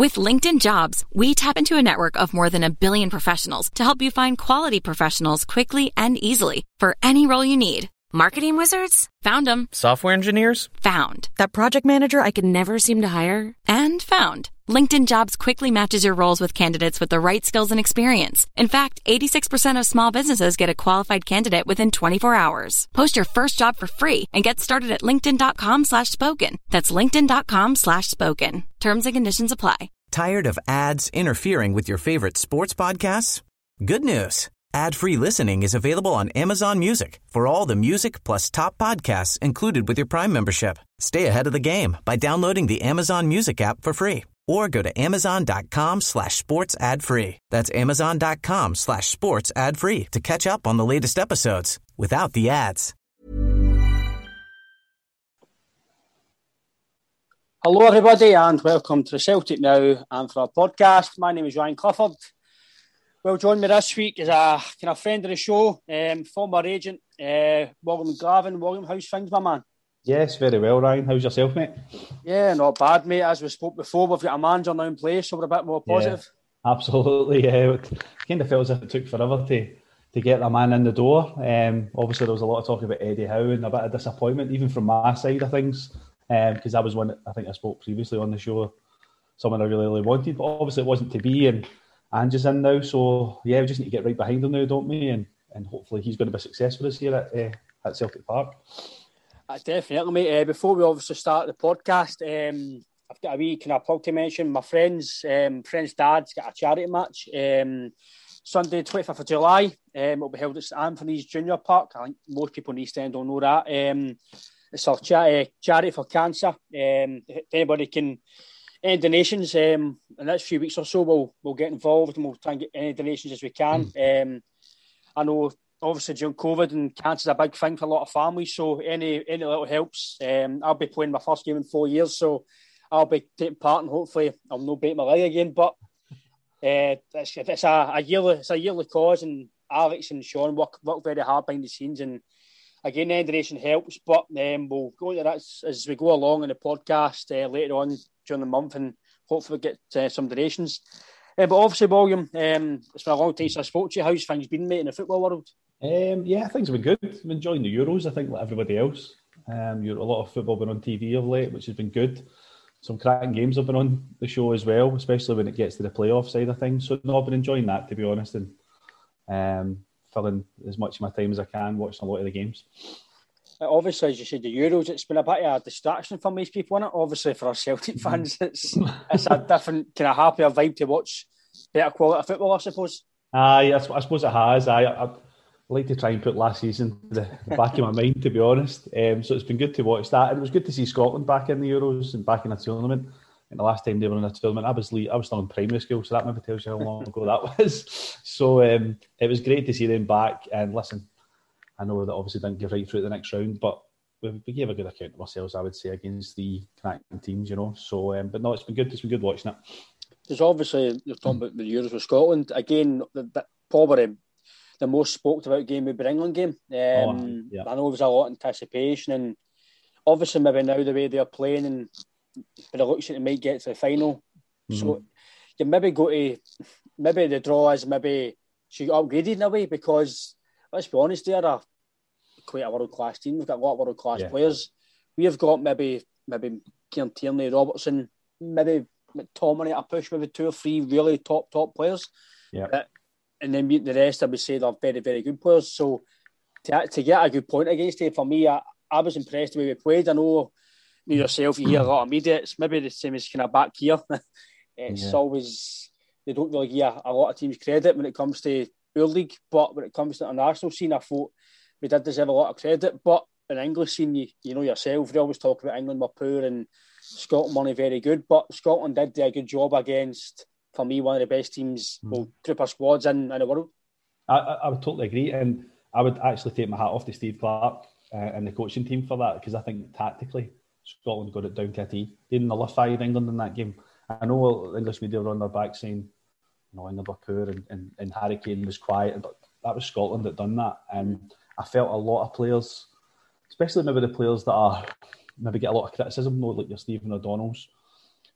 With LinkedIn Jobs, we tap into a network of more than 1 billion professionals to help you find quality professionals quickly and easily for any role you need. Marketing wizards? Found them. Software engineers? Found. That project manager I could never seem to hire? And found. LinkedIn Jobs quickly matches your roles with candidates with the right skills and experience. In fact, 86% of small businesses get a qualified candidate within 24 hours. Post your first job for free and get started at linkedin.com/spoken. That's linkedin.com/spoken. Terms and conditions apply. Tired of ads interfering with your favorite sports podcasts? Good news. Ad-free listening is available on Amazon Music for all the music plus top podcasts included with your Prime membership. Stay ahead of the game by downloading the Amazon Music app for free or go to amazon.com/sports ad free. That's amazon.com/sports ad free to catch up on the latest episodes without the ads. Hello everybody and welcome to Celtic Now and for our podcast. My name is Ryan Clifford. Well, joining me this week is a kind of friend of the show, former agent, William Glavin. William, how's things, my man? Yes, very well, Ryan. How's yourself, mate? Yeah, not bad, mate. As we spoke before, we've got a manager now in place, so we're a bit more positive. Yeah, absolutely, yeah. It kind of felt as if it took forever to get the man in the door. Obviously, there was a lot of talk about Eddie Howe and a bit of disappointment, even from my side of things, because that was one I think I spoke previously on the show, someone I really, really wanted, but obviously it wasn't to be, and Ange's in now, so yeah, we just need to get right behind him now, don't we? And hopefully he's going to be successful this year at Celtic Park. Definitely, mate. Before we obviously start the podcast, I've got a wee kind of plug to mention. My friend's dad's got a charity match Sunday, 25th of July. It'll be held at St Anthony's Junior Park. I think most people in East End don't know that. It's a charity for cancer. If anybody can any donations in the next few weeks or so, we'll get involved and we'll try and get any donations as we can. I know obviously during COVID and cancer is a big thing for a lot of families, so any little helps. I'll be playing my first game in 4 years, so I'll be taking part and hopefully I'll not break my leg again. But it's a yearly cause, and Alex and Sean work very hard behind the scenes, and again, any donation helps, but we'll go into that as we go along in the podcast later on during the month and hopefully get some donations. But obviously, William, it's been a long time since I spoke to you. How's things been, mate, in the football world? Yeah, things have been good. I'm enjoying the Euros, I think, like everybody else. A lot of football been on TV of late, which has been good. Some cracking games have been on the show as well, especially when it gets to the playoff side of things. So no, I've been enjoying that, to be honest, and filling as much of my time as I can watching a lot of the games. Obviously, as you said, the Euros, it's been a bit of a distraction for most people, isn't it? Obviously, for our Celtic fans, it's a different kind of happier vibe to watch better quality football, I suppose. I suppose it has. I like to try and put last season in the back of my mind, to be honest. So it's been good to watch that. And it was good to see Scotland back in the Euros and back in a tournament. And the last time they were in a tournament, I was still in primary school, so that maybe tells you how long ago that was. So it was great to see them back. And listen, I know that obviously didn't get right through the next round, but we gave a good account of ourselves, I would say, against the cracking teams, you know. So, but no, it's been good. It's been good watching it. There's obviously, you're talking about the Euros with Scotland. Again, probably the most spoke about game would be the England game. I know there was a lot of anticipation, and obviously maybe now the way they're playing, and but it looks like they might get to the final. Mm-hmm. So you maybe maybe the draw is maybe she got upgraded in a way, because let's be honest, they're quite a world-class team. We've got a lot of world-class players. We have got maybe Kieran Tierney, Robertson, maybe McTominay at a push, maybe 2 or 3 really top players. Yeah. And then the rest, I would say, they're very, very good players. So to get a good point against it, for me, I was impressed the way we played. I know you yourself, you hear a lot of media. It's maybe the same as kind of back here. It's always, they don't really give a lot of teams credit when it comes to our league, but when it comes to the international scene, I thought we did deserve a lot of credit. But in the English scene, you know yourself, they always talk about England were poor and Scotland weren't very good, but Scotland did do a good job against, for me, one of the best teams, group of squads in the world. I would totally agree, and I would actually take my hat off to Steve Clarke and the coaching team for that, because I think tactically Scotland got it down to a T. They nullified England in that game. I know English media were on their back saying, England were poor and Harry Kane was quiet, but that was Scotland that done that. And I felt a lot of players, especially maybe the players that maybe get a lot of criticism, like your Stephen O'Donnells,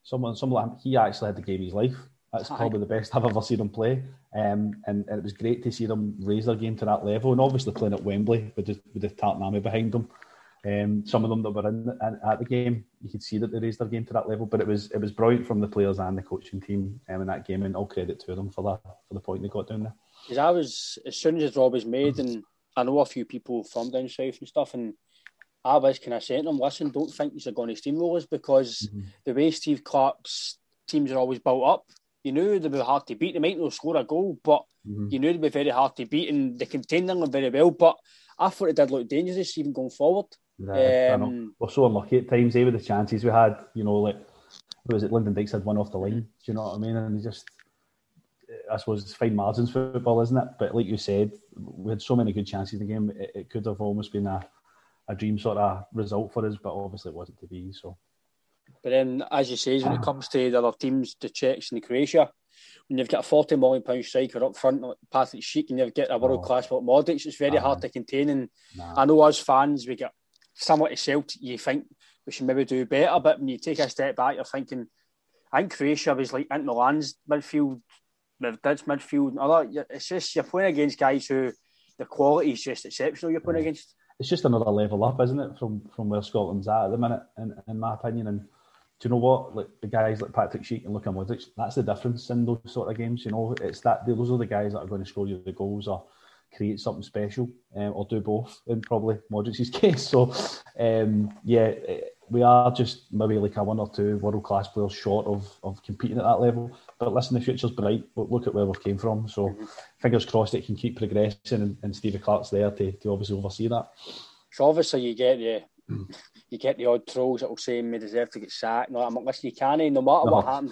someone like he actually had the game of his life. That's probably the best I've ever seen him play. And it was great to see them raise their game to that level. And obviously playing at Wembley with the Tartan Army behind them. Some of them that were in at the game, you could see that they raised their game to that level. But it was brilliant from the players and the coaching team in that game, and all credit to them for the point they got down there. Because as soon as the draw was made, and I know a few people from down south and stuff, and I was kind of saying to them, listen, don't think these are going to steamroll us, because the way Steve Clarke's teams are always built up, you knew they'd be hard to beat. They might not score a goal, but you knew they'd be very hard to beat, and they contained them very well. But I thought it did look dangerous even going forward. I know. We're so unlucky at times, with the chances we had. Like, was it Lyndon Dykes had one off the line? Do you know what I mean? And I suppose it's fine margins football, isn't it? But like you said, we had so many good chances in the game. It could have almost been a dream sort of result for us, but obviously it wasn't to be. So. But then, as you say, when it comes to the other teams, the Czechs and the Croatia, when you've got a £40 million striker up front like Patrick Schick, and you've got a world class like Modric, it's very hard to contain. And I know as fans, we get somewhat to Celtic, you think we should maybe do better, but when you take a step back, you're thinking, I think Croatia was like Inter Milan's midfield, Madrid's midfield, and other. It's just, you're playing against guys who the quality is just exceptional. You're playing against. It's just another level up, isn't it, from where Scotland's at the minute, in my opinion. And do you know what? Like the guys like Patrick Schick and Luka Modric, that's the difference in those sort of games. It's that those are the guys that are going to score you the goals or create something special, or do both in probably Modric's case. So, we are just maybe like a one or two world class players short of competing at that level. But listen, the future's bright. Look at where we came from. So, fingers crossed it can keep progressing, and Stevie Clarke's there to obviously oversee that. So obviously you get the odd trolls that will say we deserve to get sacked. No, I'm like, listen, you can't. No matter what happened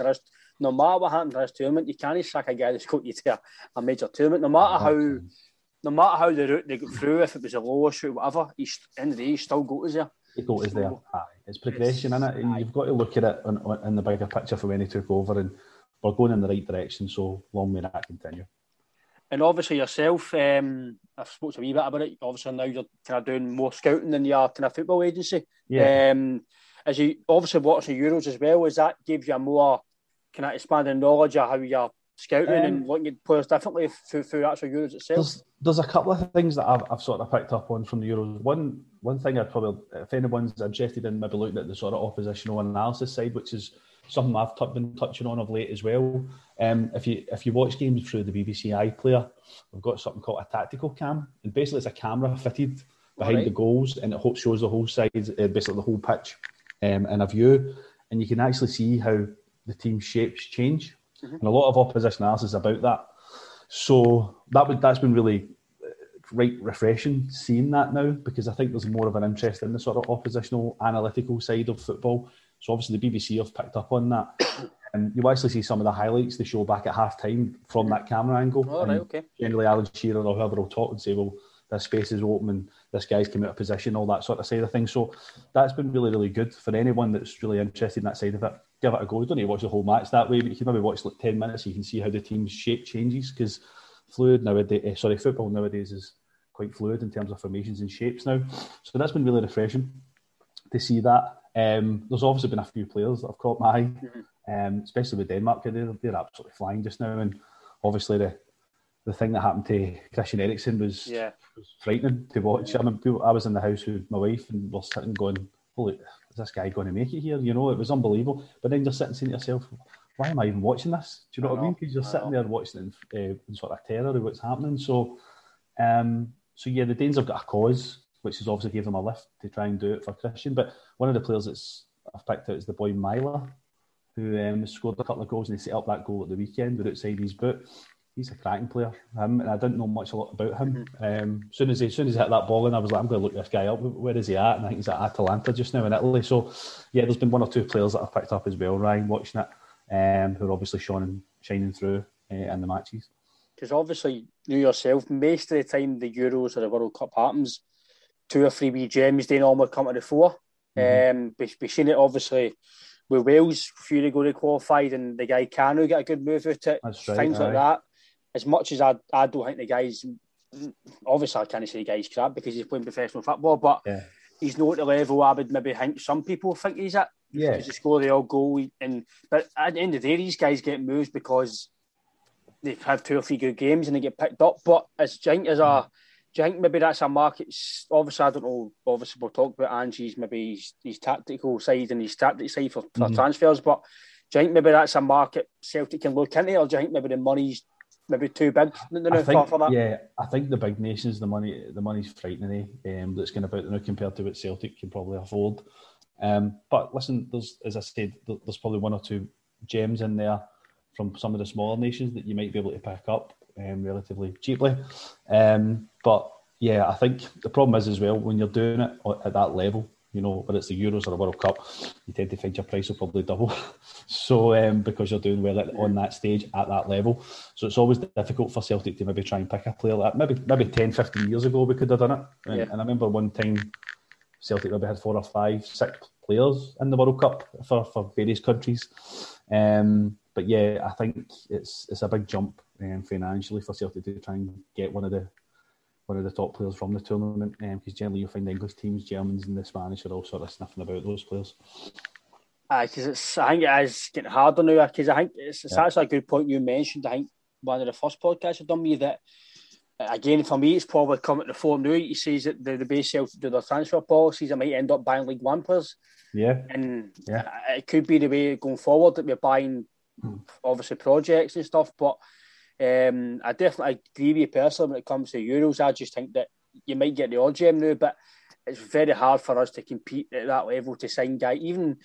to this tournament, you can't sack a guy that's got you to a major tournament. No matter how the route they got through, if it was a lowest route, whatever, end of the day, he still got us there. He got us there. It's progression, isn't it? And you've got to look at it in the bigger picture from when he took over, and we're going in the right direction, so long may that continue. And obviously yourself, I've spoken a wee bit about it. Obviously now you're kind of doing more scouting than you are kind of football agency. Yeah. As you obviously watching Euros as well, does that give you a more kind of expanded knowledge of how you're scouting and looking at players differently through actual Euros itself? There's a couple of things that I've sort of picked up on from the Euros. One thing I'd probably, if anyone's interested in maybe looking at the sort of oppositional analysis side, which is something I've been touching on of late as well. If you watch games through the BBC iPlayer, we've got something called a tactical cam, and basically it's a camera fitted behind the goals, and it shows the whole side, basically the whole pitch, in a view, and you can actually see how the team's shapes change, and a lot of opposition analysis about that. So that's been really refreshing seeing that now, because I think there's more of an interest in the sort of oppositional analytical side of football. So obviously the BBC have picked up on that. And you actually see some of the highlights they show back at half-time from that camera angle. Oh, right, okay. Generally Alan Shearer or whoever will talk and say, well, this space is open and this guy's come out of position, all that sort of side of things. So that's been really, really good for anyone that's really interested in that side of it. Give it a go. You don't need to watch the whole match that way, but you can maybe watch like 10 minutes, you can see how the team's shape changes, because football nowadays is quite fluid in terms of formations and shapes now. So that's been really refreshing to see that. There's obviously been a few players that have caught my eye, especially with Denmark. They're absolutely flying just now, and obviously the thing that happened to Christian Eriksen was frightening to watch. I mean, I was in the house with my wife and we're sitting going, holy, is this guy going to make it here? You know, it was unbelievable. But then you're sitting saying to yourself, why am I even watching this? Do you know what I mean? Because you're sitting there watching it in sort of terror of what's happening. So yeah, the Danes have got a cause, which has obviously gave them a lift to try and do it for Christian. But one of the players I've picked out is the boy Myler, who scored a couple of goals and he set up that goal at the weekend with outside his boot. He's a cracking player, and I didn't know much about him. As soon as he hit that ball in, I was like, I'm going to look this guy up. Where is he at? And I think he's at Atalanta just now in Italy. So, yeah, there's been one or two players that I've picked up as well, Ryan, watching it, who are obviously shining through in the matches. Because obviously, you yourself, most of the time the Euros or the World Cup happens, 2 or 3 wee gems, they normally come to the fore. We've seen it obviously with Wales, a few ago they qualified, and the guy Cano got a good move out it. That's right, things like that. As much as I don't think the guy's, obviously I can't say the guy's crap because he's playing professional football, but he's not at the level I would maybe think some people think he's at. because they score the odd goal. But at the end of the day, these guys get moves because they've had 2 or 3 good games and they get picked up. But do you think maybe that's a market? Obviously, I don't know. Obviously, we'll talk about Angie's maybe his tactical side and his tactic side for transfers. But do you think maybe that's a market Celtic can look into, or do you think maybe the money's maybe too big for that? Yeah, I think the big nations, the money's frightening. That's going about now compared to what Celtic can probably afford. But listen, as I said, there's probably 1 or 2 gems in there from some of the smaller nations that you might be able to pick up relatively cheaply. But yeah, I think the problem is as well, when you're doing it at that level, whether it's the Euros or the World Cup, you tend to find your price will probably double. So because you're doing well on that stage at that level. So it's always difficult for Celtic to maybe try and pick a player like that. Maybe 10, 15 years ago we could have done it. And I remember one time Celtic maybe had 4 or 5, 6 players in the World Cup for various countries. But yeah, I think it's a big jump financially for Celtic to try and get one of the top players from the tournament, because generally you'll find the English teams, Germans and the Spanish are all sort of sniffing about those players. Because I think it is getting harder now, because I think it's actually a good point you mentioned. I think one of the first podcasts I've done with you that, again, for me, it's probably coming to the fore now. He says that the base Celtic do their transfer policies, I might end up buying League One players. Yeah. And it could be the way going forward that we're buying, obviously, projects and stuff. But I definitely agree with you personally when it comes to Euros. I just think that you might get the odd gem now, but it's very hard for us to compete at that level to sign guys. Even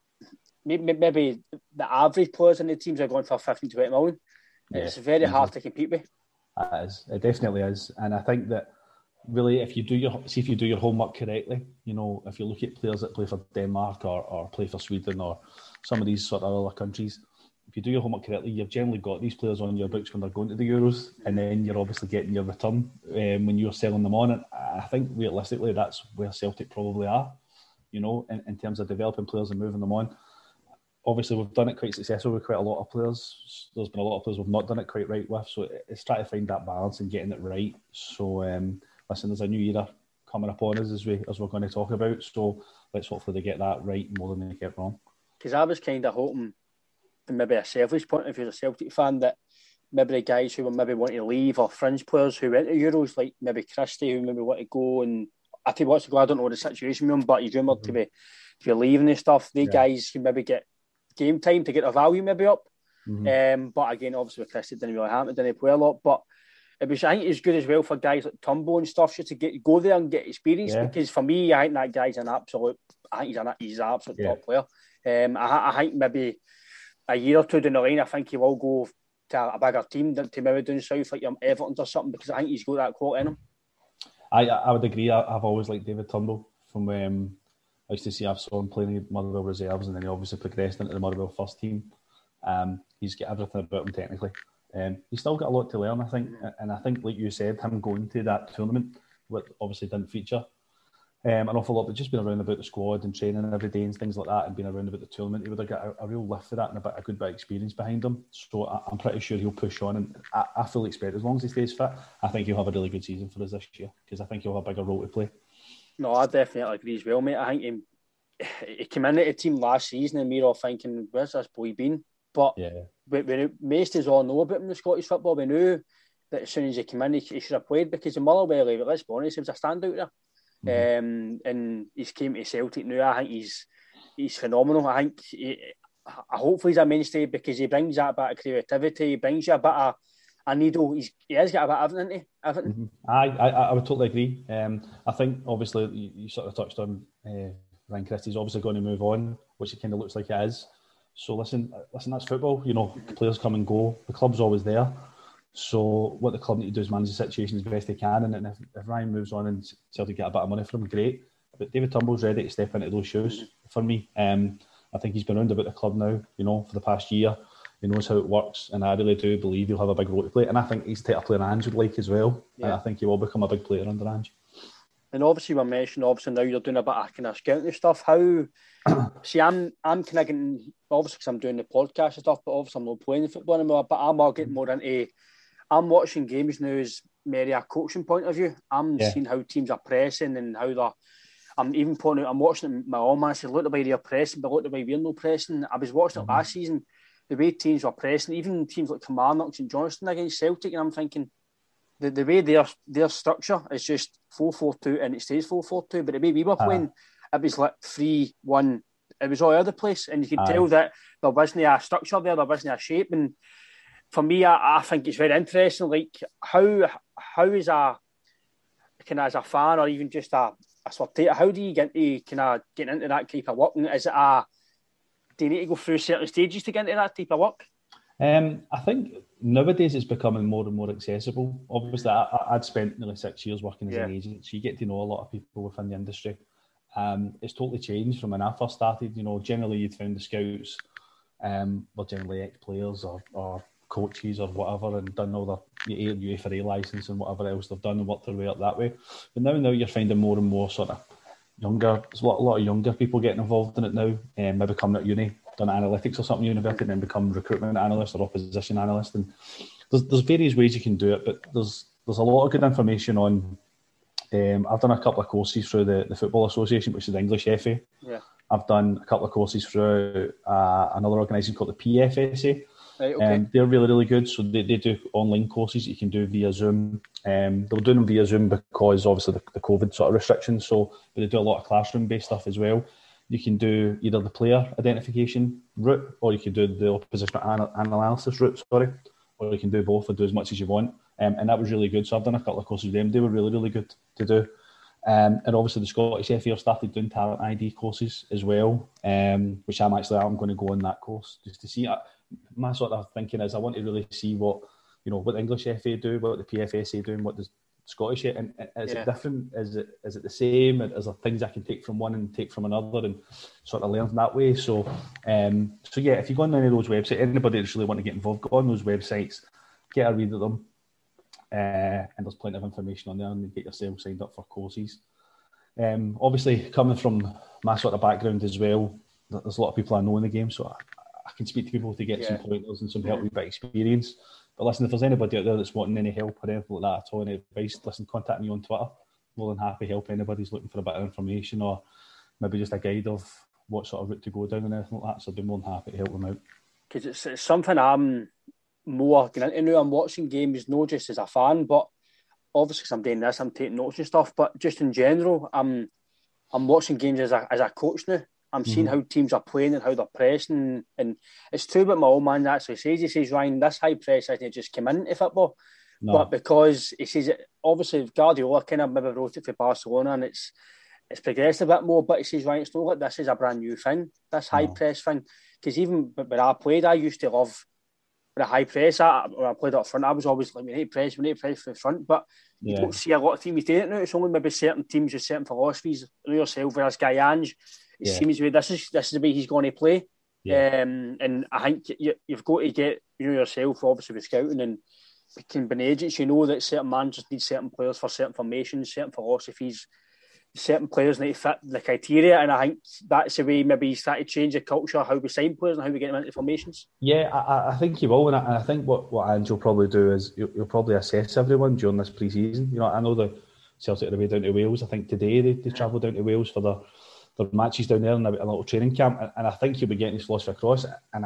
maybe the average players in the teams are going for 15 to 20 million. It's very hard to compete with. It is. It definitely is. And I think that really, if you do your homework correctly, if you look at players that play for Denmark or play for Sweden or some of these sort of other countries, if you do your homework correctly, you've generally got these players on your books when they're going to the Euros, and then you're obviously getting your return when you're selling them on. And I think realistically, that's where Celtic probably are, in terms of developing players and moving them on. Obviously, we've done it quite successfully with quite a lot of players. There's been a lot of players we've not done it quite right with, so it's trying to find that balance and getting it right. So, listen, there's a new era coming upon us as we're going to talk about. So let's hopefully they get that right more than they get wrong. Because I was kind of hoping, from maybe a selfish point of view as a Celtic fan, that maybe the guys who were maybe want to leave, or fringe players who went to Euros, like maybe Christie, who maybe want to go, and if he wants to go, I don't know the situation with him, but he's rumoured to be leaving and stuff. They guys who maybe get game time to get their value maybe up. But again, obviously with Christie, it didn't really happen, didn't play a lot. But I think it's good as well for guys like Turnbull and stuff just to go there and get experience. Because for me, I think that guy's he's an absolute top player. I think maybe a year or two down the line, I think he will go to a bigger team to maybe down south like Everton or something, because I think he's got that quality in him. I would agree. I've always liked David Turnbull. From I used to see, I saw him playing in Motherwell reserves, and then he obviously progressed into the Motherwell first team. He's got everything about him technically. He's still got a lot to learn, I think. And I think, like you said, him going to that tournament, which obviously didn't feature an awful lot, but just being around about the squad and training every day and things like that, and being around about the tournament, he would have got a real lift for that and a good bit of experience behind him. So I'm pretty sure he'll push on, and I fully expect, as long as he stays fit, I think he'll have a really good season for us this year, because I think he'll have a bigger role to play. No, I definitely agree as well, mate. I think he came into the team last season and we were all thinking, where's this boy been? But most of us all know about him in the Scottish football. We knew that as soon as he came in, he should have played, because in Motherwell, let's be honest, he was a standout there. And he's came to Celtic now. I think he's phenomenal. I think hopefully he's a mainstay, because he brings that bit of creativity, he brings you a bit of a needle. He has got a bit of everything. I would totally agree. I think obviously you sort of touched on Ryan Christie's obviously going to move on, which it kind of looks like it is. So listen, that's football. Players come and go. The club's always there. So what the club need to do is manage the situation as best they can. And if Ryan moves on and Celtic get a bit of money from him, great. But David Turnbull's ready to step into those shoes for me. I think he's been around about the club now, for the past year. He knows how it works, and I really do believe he'll have a big role to play. And I think he's the type of player Ange would like as well. Yeah. And I think he will become a big player under Ange. And obviously, we mentioned now you're doing a bit of kind of scouting stuff. How? See, I'm kind of getting, obviously because I'm doing the podcast and stuff, but obviously I'm not playing football anymore. But I'm all getting more into. I'm watching games now as maybe a coaching point of view. I'm seeing how teams are pressing and how I'm even pointing out, I'm watching it, my own man said, look the way they're pressing, but look the way we're no pressing. I was watching it last season, the way teams were pressing, even teams like Kilmarnock and Johnston against Celtic, and I'm thinking, the way their structure is just 4-4-2, and it stays 4-4-2, but the way we were playing, it was like 3-1. It was all over the place, and you could tell that there wasn't a structure there wasn't a shape. And for me, I think it's very interesting. Like how is a kind of as a fan or even just a spectator, how do you get to kind of get into that type of work? And is it do you need to go through certain stages to get into that type of work? I think nowadays it's becoming more and more accessible. Obviously, I'd spent nearly 6 years working as an agent, so you get to know a lot of people within the industry. It's totally changed from when I first started. You know, generally you'd found the scouts were generally ex-players or coaches or whatever, and done all their UEFA licence and whatever else they've done and worked their way up that way. But now you're finding more and more sort of younger. There's a lot of younger people getting involved in it now. Maybe coming at uni, done analytics or something university, and then become recruitment analyst or opposition analyst. And there's various ways you can do it, but there's a lot of good information on. I've done a couple of courses through the Football Association, which is the English FA. Yeah. I've done a couple of courses through another organisation called the PFSA. Right, okay. They're really, really good. So they do online courses you can do via Zoom. They're doing them via Zoom because obviously the COVID sort of restrictions. But they do a lot of classroom-based stuff as well. You can do either the player identification route, or you can do the opposition analysis route, or you can do both or do as much as you want. And that was really good. So I've done a couple of courses with them. They were really, really good to do. And obviously the Scottish FA have started doing talent ID courses as well, which I'm going to go on that course just to see. My sort of thinking is I want to really see what the English FA do, what the PFSA do, and what the Scottish. And is it different? Is it the same? Is there things I can take from one and take from another and sort of learn that way? So yeah, if you go on any of those websites, anybody that's really want to get involved, go on those websites, get a read of them. And there's plenty of information on there, and get yourself signed up for courses. Obviously, coming from my sort of background as well, there's a lot of people I know in the game, so I can speak to people to get some pointers and some help with experience. But listen, if there's anybody out there that's wanting any help or anything like that at all, any advice, listen, contact me on Twitter. More than happy to help anybody who's looking for a bit of information or maybe just a guide of what sort of route to go down and anything like that. So I'd be more than happy to help them out. Because it's something I'm more getting into now. I'm watching games not just as a fan, but obviously because I'm doing this, I'm taking notes and stuff, but just in general, I'm watching games as a coach now. I'm seeing how teams are playing and how they're pressing, and it's true what my old man actually says. He says, Ryan, this high press hasn't just come into football, but because he says it, obviously Guardiola kind of maybe wrote it for Barcelona and it's progressed a bit more, but he says, Ryan, it's not like this is a brand new thing, this high press thing, because even when I played, I used to love the high press. When I played up front, I was always like, we need to press from the front, but you don't see a lot of teams doing it now. It's only maybe certain teams with certain philosophies. Yourself, whereas Guy Ange, it seems to be this is the way he's going to play. And I think you've got to get yourself, obviously with scouting and being agents, that certain managers need certain players for certain formations, certain philosophies. Certain players need to fit the criteria, and I think that's the way maybe he's started to change the culture, how we sign players and how we get them into formations. Yeah, I think he will, and I think what Ange will probably do is he'll probably assess everyone during this pre-season. I know the Celtic are away down to Wales. I think today they travel down to Wales for their matches down there in a little training camp, and I think he'll be getting his philosophy across. And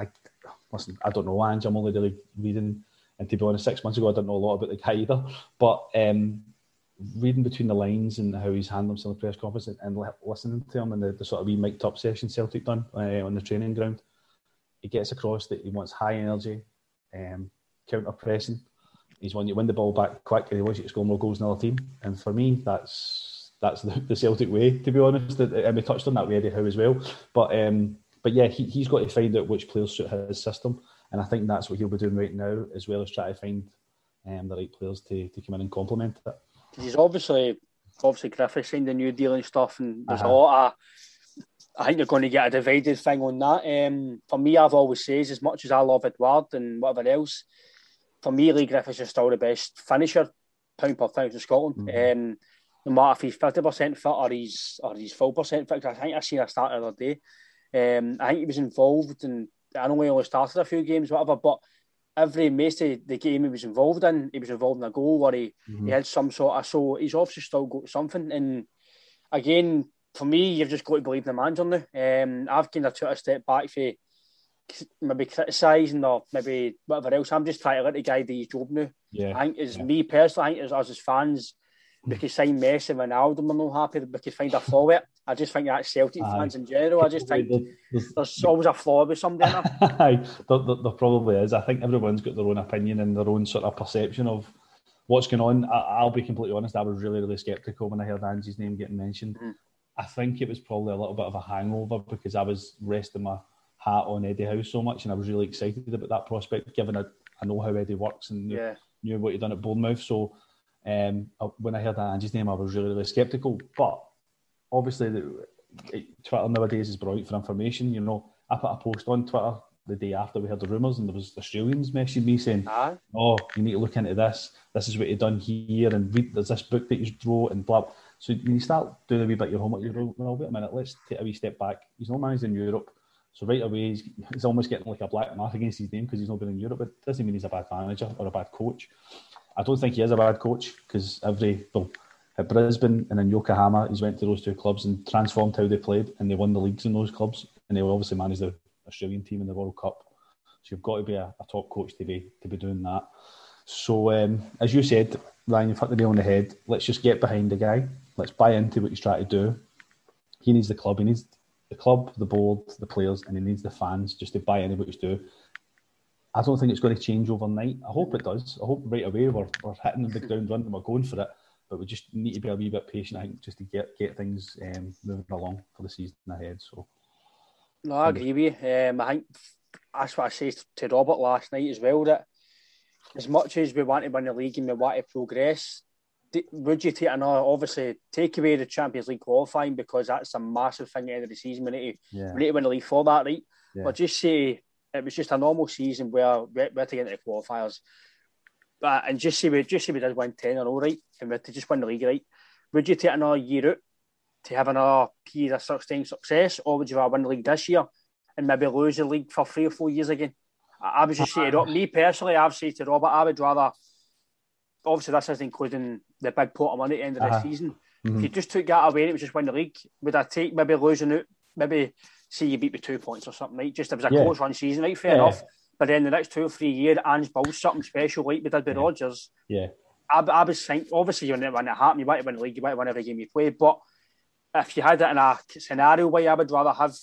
I don't know Ange. I'm only really reading, and to be honest, 6 months ago I didn't know a lot about the guy either, but. Reading between the lines and how he's handled himself in the press conference and listening to him and the sort of wee mic'd up session Celtic done on the training ground, he gets across that he wants high energy, counter pressing. He's wanting you to win the ball back quick, and he wants you to score more goals than the other team. And for me, that's the Celtic way, to be honest. And we touched on that with Eddie Howe as well. But yeah, he's got to find out which players suit his system, and I think that's what he'll be doing right now, as well as try to find the right players to come in and complement it. He's obviously Griffith signed a new deal and stuff, and there's a lot of. I think you're going to get a divided thing on that. For me, I've always said, as much as I love Edouard and whatever else, for me, Leigh Griffiths is still the best finisher, pound per pound in Scotland. No matter if he's 50% fit or he's full percent fit. I think I seen a start the other day. I think he was involved, and I know he only started a few games, whatever, but. Most of the game he was involved in a goal where he had some sort of. So he's obviously still got something. And again, for me, you've just got to believe in the manager now. I've kind of took a step back for maybe criticising or maybe whatever else. I'm just trying to let the guy do his job now. Yeah. I think me personally, I think as fans, we could sign Messi and Ronaldo, we're not happy that we could find a flaw with it. I just think that's Celtic fans in general. I just think there's always a flaw with somebody in there. There probably is. I think everyone's got their own opinion and their own sort of perception of what's going on. I'll be completely honest, I was really, really sceptical when I heard Angie's name getting mentioned. Mm-hmm. I think it was probably a little bit of a hangover because I was resting my hat on Eddie Howe so much and I was really excited about that prospect, given I know how Eddie works and knew what he'd done at Bournemouth. So when I heard Angie's name, I was really, really sceptical. But obviously, Twitter nowadays is brilliant for information. You know, I put a post on Twitter the day after we heard the rumours, and there was Australians messaging me saying, "Oh, you need to look into this. This is what you've done here, and there's this book that you wrote, and blah." So when you start doing a wee bit of your homework, you go, "Well, wait a minute, let's take a wee step back. He's not managed in Europe, so right away he's almost getting like a black mark against his name because he's not been in Europe. But it doesn't mean he's a bad manager or a bad coach. I don't think he is a bad coach because at Brisbane and in Yokohama, he's went to those two clubs and transformed how they played, and they won the leagues in those clubs, and they obviously managed the Australian team in the World Cup. So you've got to be a top coach to be doing that. So as you said, Ryan, you've hit the nail on the head. Let's just get behind the guy. Let's buy into what he's trying to do. He needs the club. He needs the club, the board, the players, and he needs the fans just to buy into what he's doing. I don't think it's going to change overnight. I hope it does. I hope right away we're hitting the ground running and we're going for it. But we just need to be a wee bit patient, I think, just to get things moving along for the season ahead. So, no, I agree with you. I think that's what I said to Robert last night as well, that as much as we want to win the league and we want to progress, would you take take away the Champions League qualifying, because that's a massive thing at the end of the season. We need to win the league for that, right? Yeah. But just say it was just a normal season where we're to get into the qualifiers. And just say we did win 10 in a row, right? And we had to just win the league, right? Would you take another year out to have another period of sustained success, or would you rather win the league this year and maybe lose the league for 3 or 4 years again? I would just say to me personally, I've said to Robert, I would rather, obviously this isn't including the big pot of money at the end of the season. Mm-hmm. If you just took that away and it was just win the league, would I take maybe losing out, maybe say you beat with 2 points or something, right? Just if it was a close run season, right? Fair enough. But then the next 2 or 3 years, Ange builds something special like we did with Rodgers. Yeah. I was thinking, obviously, when it happened, you want to win the league, you want to win every game you play. But if you had it in a scenario where I would rather have,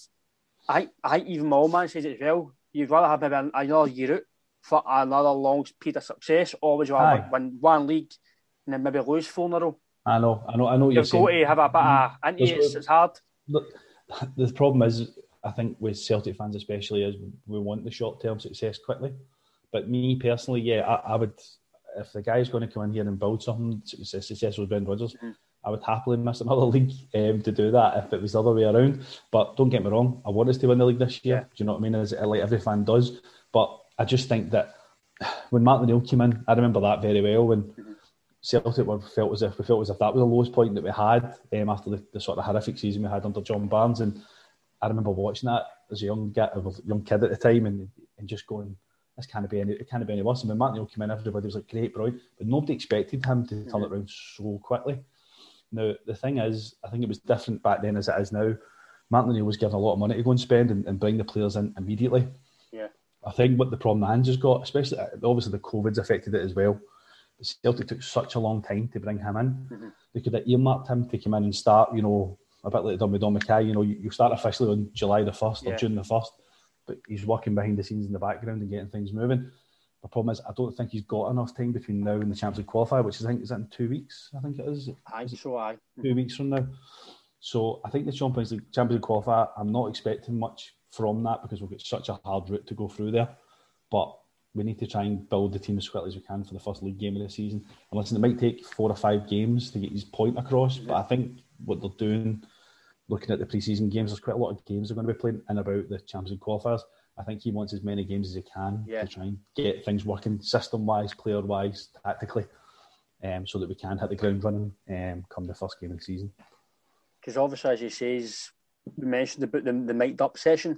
I think even my old man says it as well, you'd rather have maybe another year out for another long period of success, or would you rather win one league and then maybe lose 4 in a row? I know what you're saying. You've got to have a bit of, it's hard. Look, the problem is, I think with Celtic fans especially, is we want the short-term success quickly. But me personally, I would, if the guy's going to come in here and build something successful with Brendan Rodgers, I would happily miss another league to do that if it was the other way around. But don't get me wrong, I want us to win the league this year. Do you know what I mean? As like every fan does. But I just think that when Martin O'Neill came in, I remember that very well, when Celtic felt as if that was the lowest point that we had after the sort of horrific season we had under John Barnes. And I remember watching that as a young kid at the time and just going, it can't be any worse. And when Martin O'Neill came in, everybody was like, great, brilliant. But nobody expected him to turn it around so quickly. Now, the thing is, I think it was different back then as it is now. Martin O'Neill was given a lot of money to go and spend and bring the players in immediately. Yeah. I think what the problem Ange has got, especially, obviously the COVID's affected it as well, but Celtic took such a long time to bring him in. Mm-hmm. They could have earmarked him to come in and start, a bit like done with Don Mackay, you start officially on July the 1st or June the 1st, but he's working behind the scenes in the background and getting things moving. The problem is, I don't think he's got enough time between now and the Champions League qualifier, which I think is in 2 weeks. I think it is. I think so. 2 weeks from now. So I think the Champions League qualifier, I'm not expecting much from that because we've got such a hard route to go through there. But we need to try and build the team as quickly as we can for the first league game of the season. And listen, it might take 4 or 5 games to get his point across, but I think what they're doing, looking at the pre-season games, there's quite a lot of games they're going to be playing in about the Champions League qualifiers. I think he wants as many games as he can to try and get things working system-wise, player-wise, tactically, so that we can hit the ground running come the first game of the season. Because obviously, as you say, we mentioned about the mic'd-up session.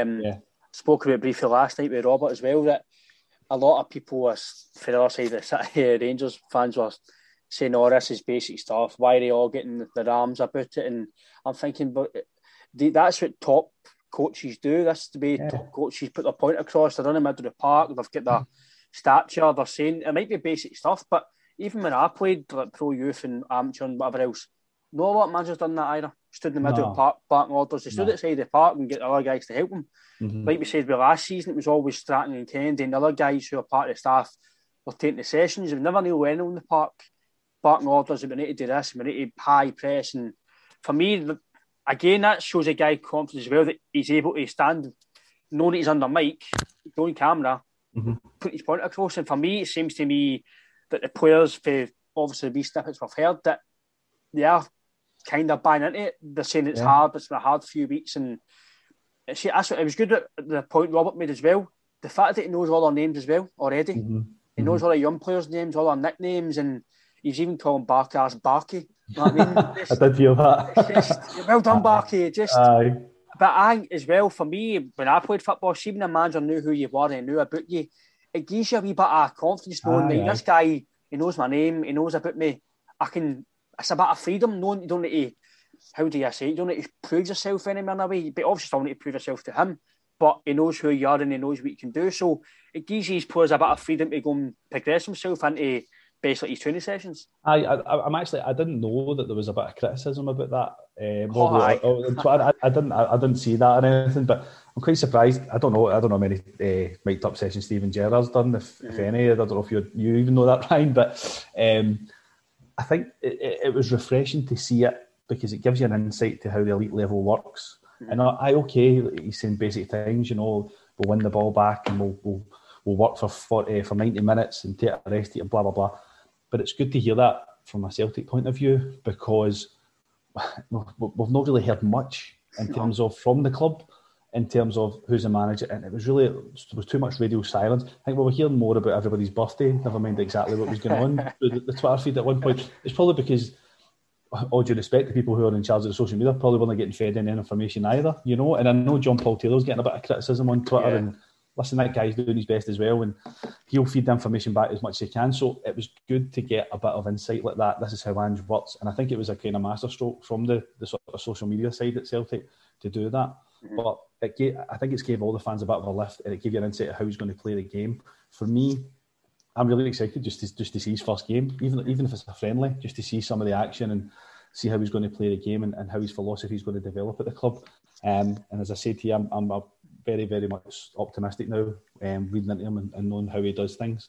Spoke about it briefly last night with Robert as well, that a lot of people for the other side of the City Rangers fans were saying, "Oh, this is basic stuff. Why are they all getting their arms about it?" And I'm thinking, but that's what top coaches do. That's the way top coaches put their point across. They're in the middle of the park. They've got their stature. They're saying it might be basic stuff, but even when I played like pro youth and amateur and whatever else, not a lot of managers done that either. Stood in the middle of the park, barking orders. They stood outside the park and get the other guys to help them. Like we said, last season, it was always Stratton and Kennedy and the other guys who are part of the staff were taking the sessions. You've never knew anyone in the park barking orders that we need to do this, we need to high press. And for me, again, that shows a guy confidence as well, that he's able to stand, knowing that he's under mic, on camera, put his point across. And for me, it seems to me that the players, for obviously these snippets we've heard, that they are kind of buying into it. They're saying it's hard, but it's been a hard few weeks. And see, it was good at the point Robert made as well. The fact that he knows all our names as well already. He knows all the young players' names, all our nicknames, and he's even calling Barky as Barky. You know what I mean? I did hear that. Well done, Barky. But I think as well, for me, when I played football, see when a manager knew who you were and knew about you, it gives you a wee bit of confidence knowing that this guy, he knows my name, he knows about me. It's a bit of freedom knowing you don't need to, how do you say it, you don't need to prove yourself anymore in a way, but obviously still need to prove yourself to him. But he knows who you are and he knows what you can do. So it gives these players a bit of freedom to go and progress himself into basically his training sessions. I didn't know that there was a bit of criticism about that. I didn't see that or anything, but I'm quite surprised. I don't know how many mic'd up sessions Steven Gerrard's done, if any. I don't know if you even know that, Ryan, but I think it was refreshing to see it because it gives you an insight to how the elite level works. And he's saying basic things, we'll win the ball back and we'll work for 90 minutes and take a rest and blah, blah, blah. But it's good to hear that from a Celtic point of view because we've not really heard much in terms of from the club, in terms of who's the manager. And there was too much radio silence. I think we were hearing more about everybody's birthday, never mind exactly what was going on through the Twitter feed at one point. It's probably because, all due respect to people who are in charge of the social media, probably weren't getting fed any information either, And I know John Paul Taylor's getting a bit of criticism on Twitter and listen, that guy's doing his best as well and he'll feed the information back as much as he can. So it was good to get a bit of insight like that. This is how Ange works. And I think it was a kind of masterstroke from the sort of social media side at Celtic to do that. But I think it's gave all the fans a bit of a lift and it gave you an insight of how he's going to play the game. For me, I'm really excited just to see his first game, even if it's a friendly, just to see some of the action and see how he's going to play the game and how his philosophy is going to develop at the club. And as I said to you, I'm very, very much optimistic now, reading into him and knowing how he does things.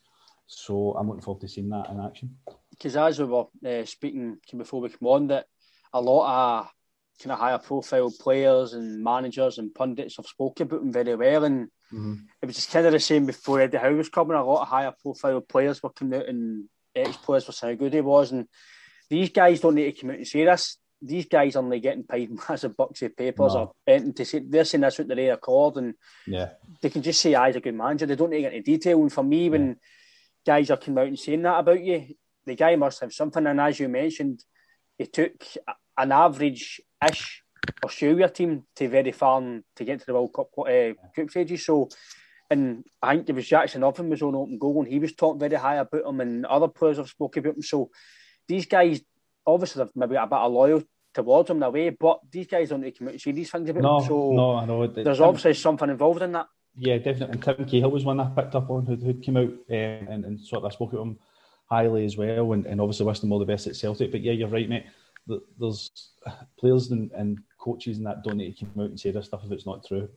So I'm looking forward to seeing that in action. Because as we were speaking before we come on, that a lot of kind of higher profile players and managers and pundits have spoken about him very well, and it was just kind of the same before Eddie Howe was coming. A lot of higher profile players were coming out and ex-players were saying how good he was, and these guys don't need to come out and say this. These guys are only getting paid massive bucks of papers or anything to say. They're saying that's what they're accord, and they can just say, he's a good manager. They don't need to get into detail. And for me, when guys are coming out and saying that about you, the guy must have something. And as you mentioned, he took an average-ish Australia team to very far to get to the World Cup group stages. So, and I think it was Jackson Irvine was on open goal, and he was talking very high about him, and other players have spoken about him. So these guys obviously have maybe a bit of loyalty towards him in a way, but these guys don't need to come out and say these things about him. So I know. There's obviously something involved in that. Yeah, definitely. And Tim Cahill was one I picked up on who came out and sort of spoke about him highly as well, and obviously wished him all the best at Celtic. But yeah, you're right, mate. There's players and coaches and that don't need to come out and say this stuff if it's not true.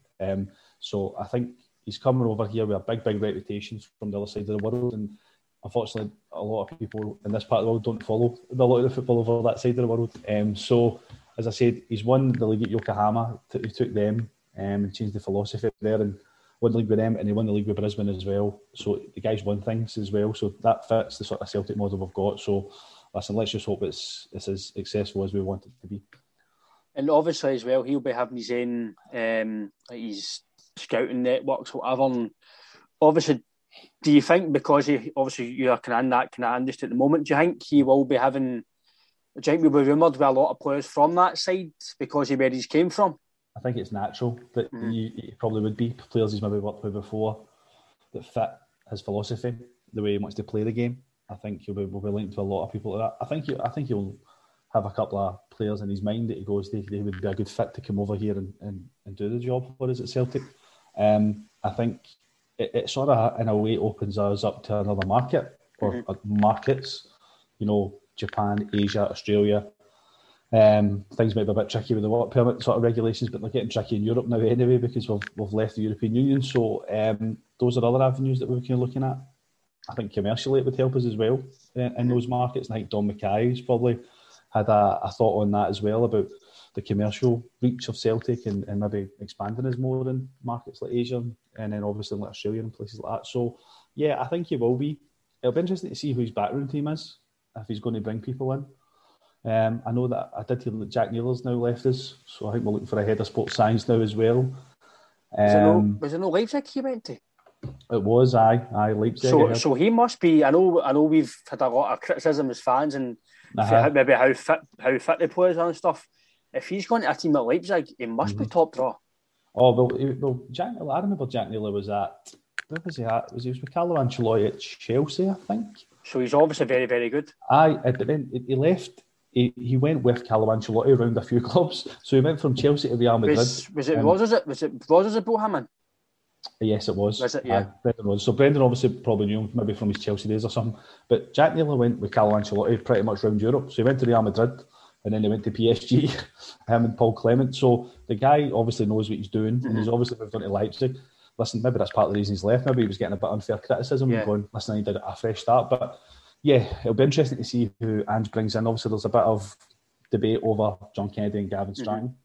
So I think he's coming over here with a big reputation from the other side of the world, and unfortunately a lot of people in this part of the world don't follow a lot of the football over that side of the world. So as I said, he's won the league at Yokohama. He took them and changed the philosophy there and won the league with them, and he won the league with Brisbane as well. So the guy's won things as well. So that fits the sort of Celtic model we've got. So listen, let's just hope it's as successful as we want it to be. And obviously as well, he'll be having his own his scouting networks, whatever. And obviously, do you think because you're kind of in that kind of industry at the moment, do you think he will be having? Do you think we'll be rumoured with a lot of players from that side because of where he's came from? I think it's natural that he probably would be players he's maybe worked with before that fit his philosophy, the way he wants to play the game. I think he'll be linked to a lot of people like that. I think he'll have a couple of players in his mind that he goes, they would be a good fit to come over here and do the job for us at Celtic. I think it sort of, in a way, opens us up to another market, or markets, Japan, Asia, Australia. Things might be a bit tricky with the work permit sort of regulations, but they're getting tricky in Europe now anyway, because we've left the European Union. So those are other avenues that we're kind of looking at. I think commercially it would help us as well in those markets. And I think Don Mackay's probably had a thought on that as well, about the commercial reach of Celtic and maybe expanding us more in markets like Asia and then obviously like Australia and places like that. So yeah, I think he will be. It'll be interesting to see who his backroom team is, if he's going to bring people in. I know that I did hear that Jack Naylor's now left us, so I think we're looking for a head of sports science now as well. Was it no Leipzig he went to? It was, Leipzig. So he must be. I know we've had a lot of criticism as fans and maybe how fit the players are and stuff. If he's going to a team at Leipzig, he must be top draw. Oh well, Jack. I remember Jack Naylor was at. Where was he at? He was with Carlo Ancelotti at Chelsea, I think. So he's obviously very, very good. But then he left. He went with Carlo Ancelotti around a few clubs. So he went from Chelsea to Real Madrid. Was it Rodgers that brought him in? Yes, it was. Was it? Yeah. Brendan Rodgers. So Brendan obviously probably knew him maybe from his Chelsea days or something. But Jack Naylor went with Carlo Ancelotti pretty much around Europe. So he went to Real Madrid and then he went to PSG, him and Paul Clement. So the guy obviously knows what he's doing and he's obviously moved on to Leipzig. Listen, maybe that's part of the reason he's left. Maybe he was getting a bit unfair criticism and going, listen, I needed a fresh start. But yeah, it'll be interesting to see who Ange brings in. Obviously, there's a bit of debate over John Kennedy and Gavin Strachan.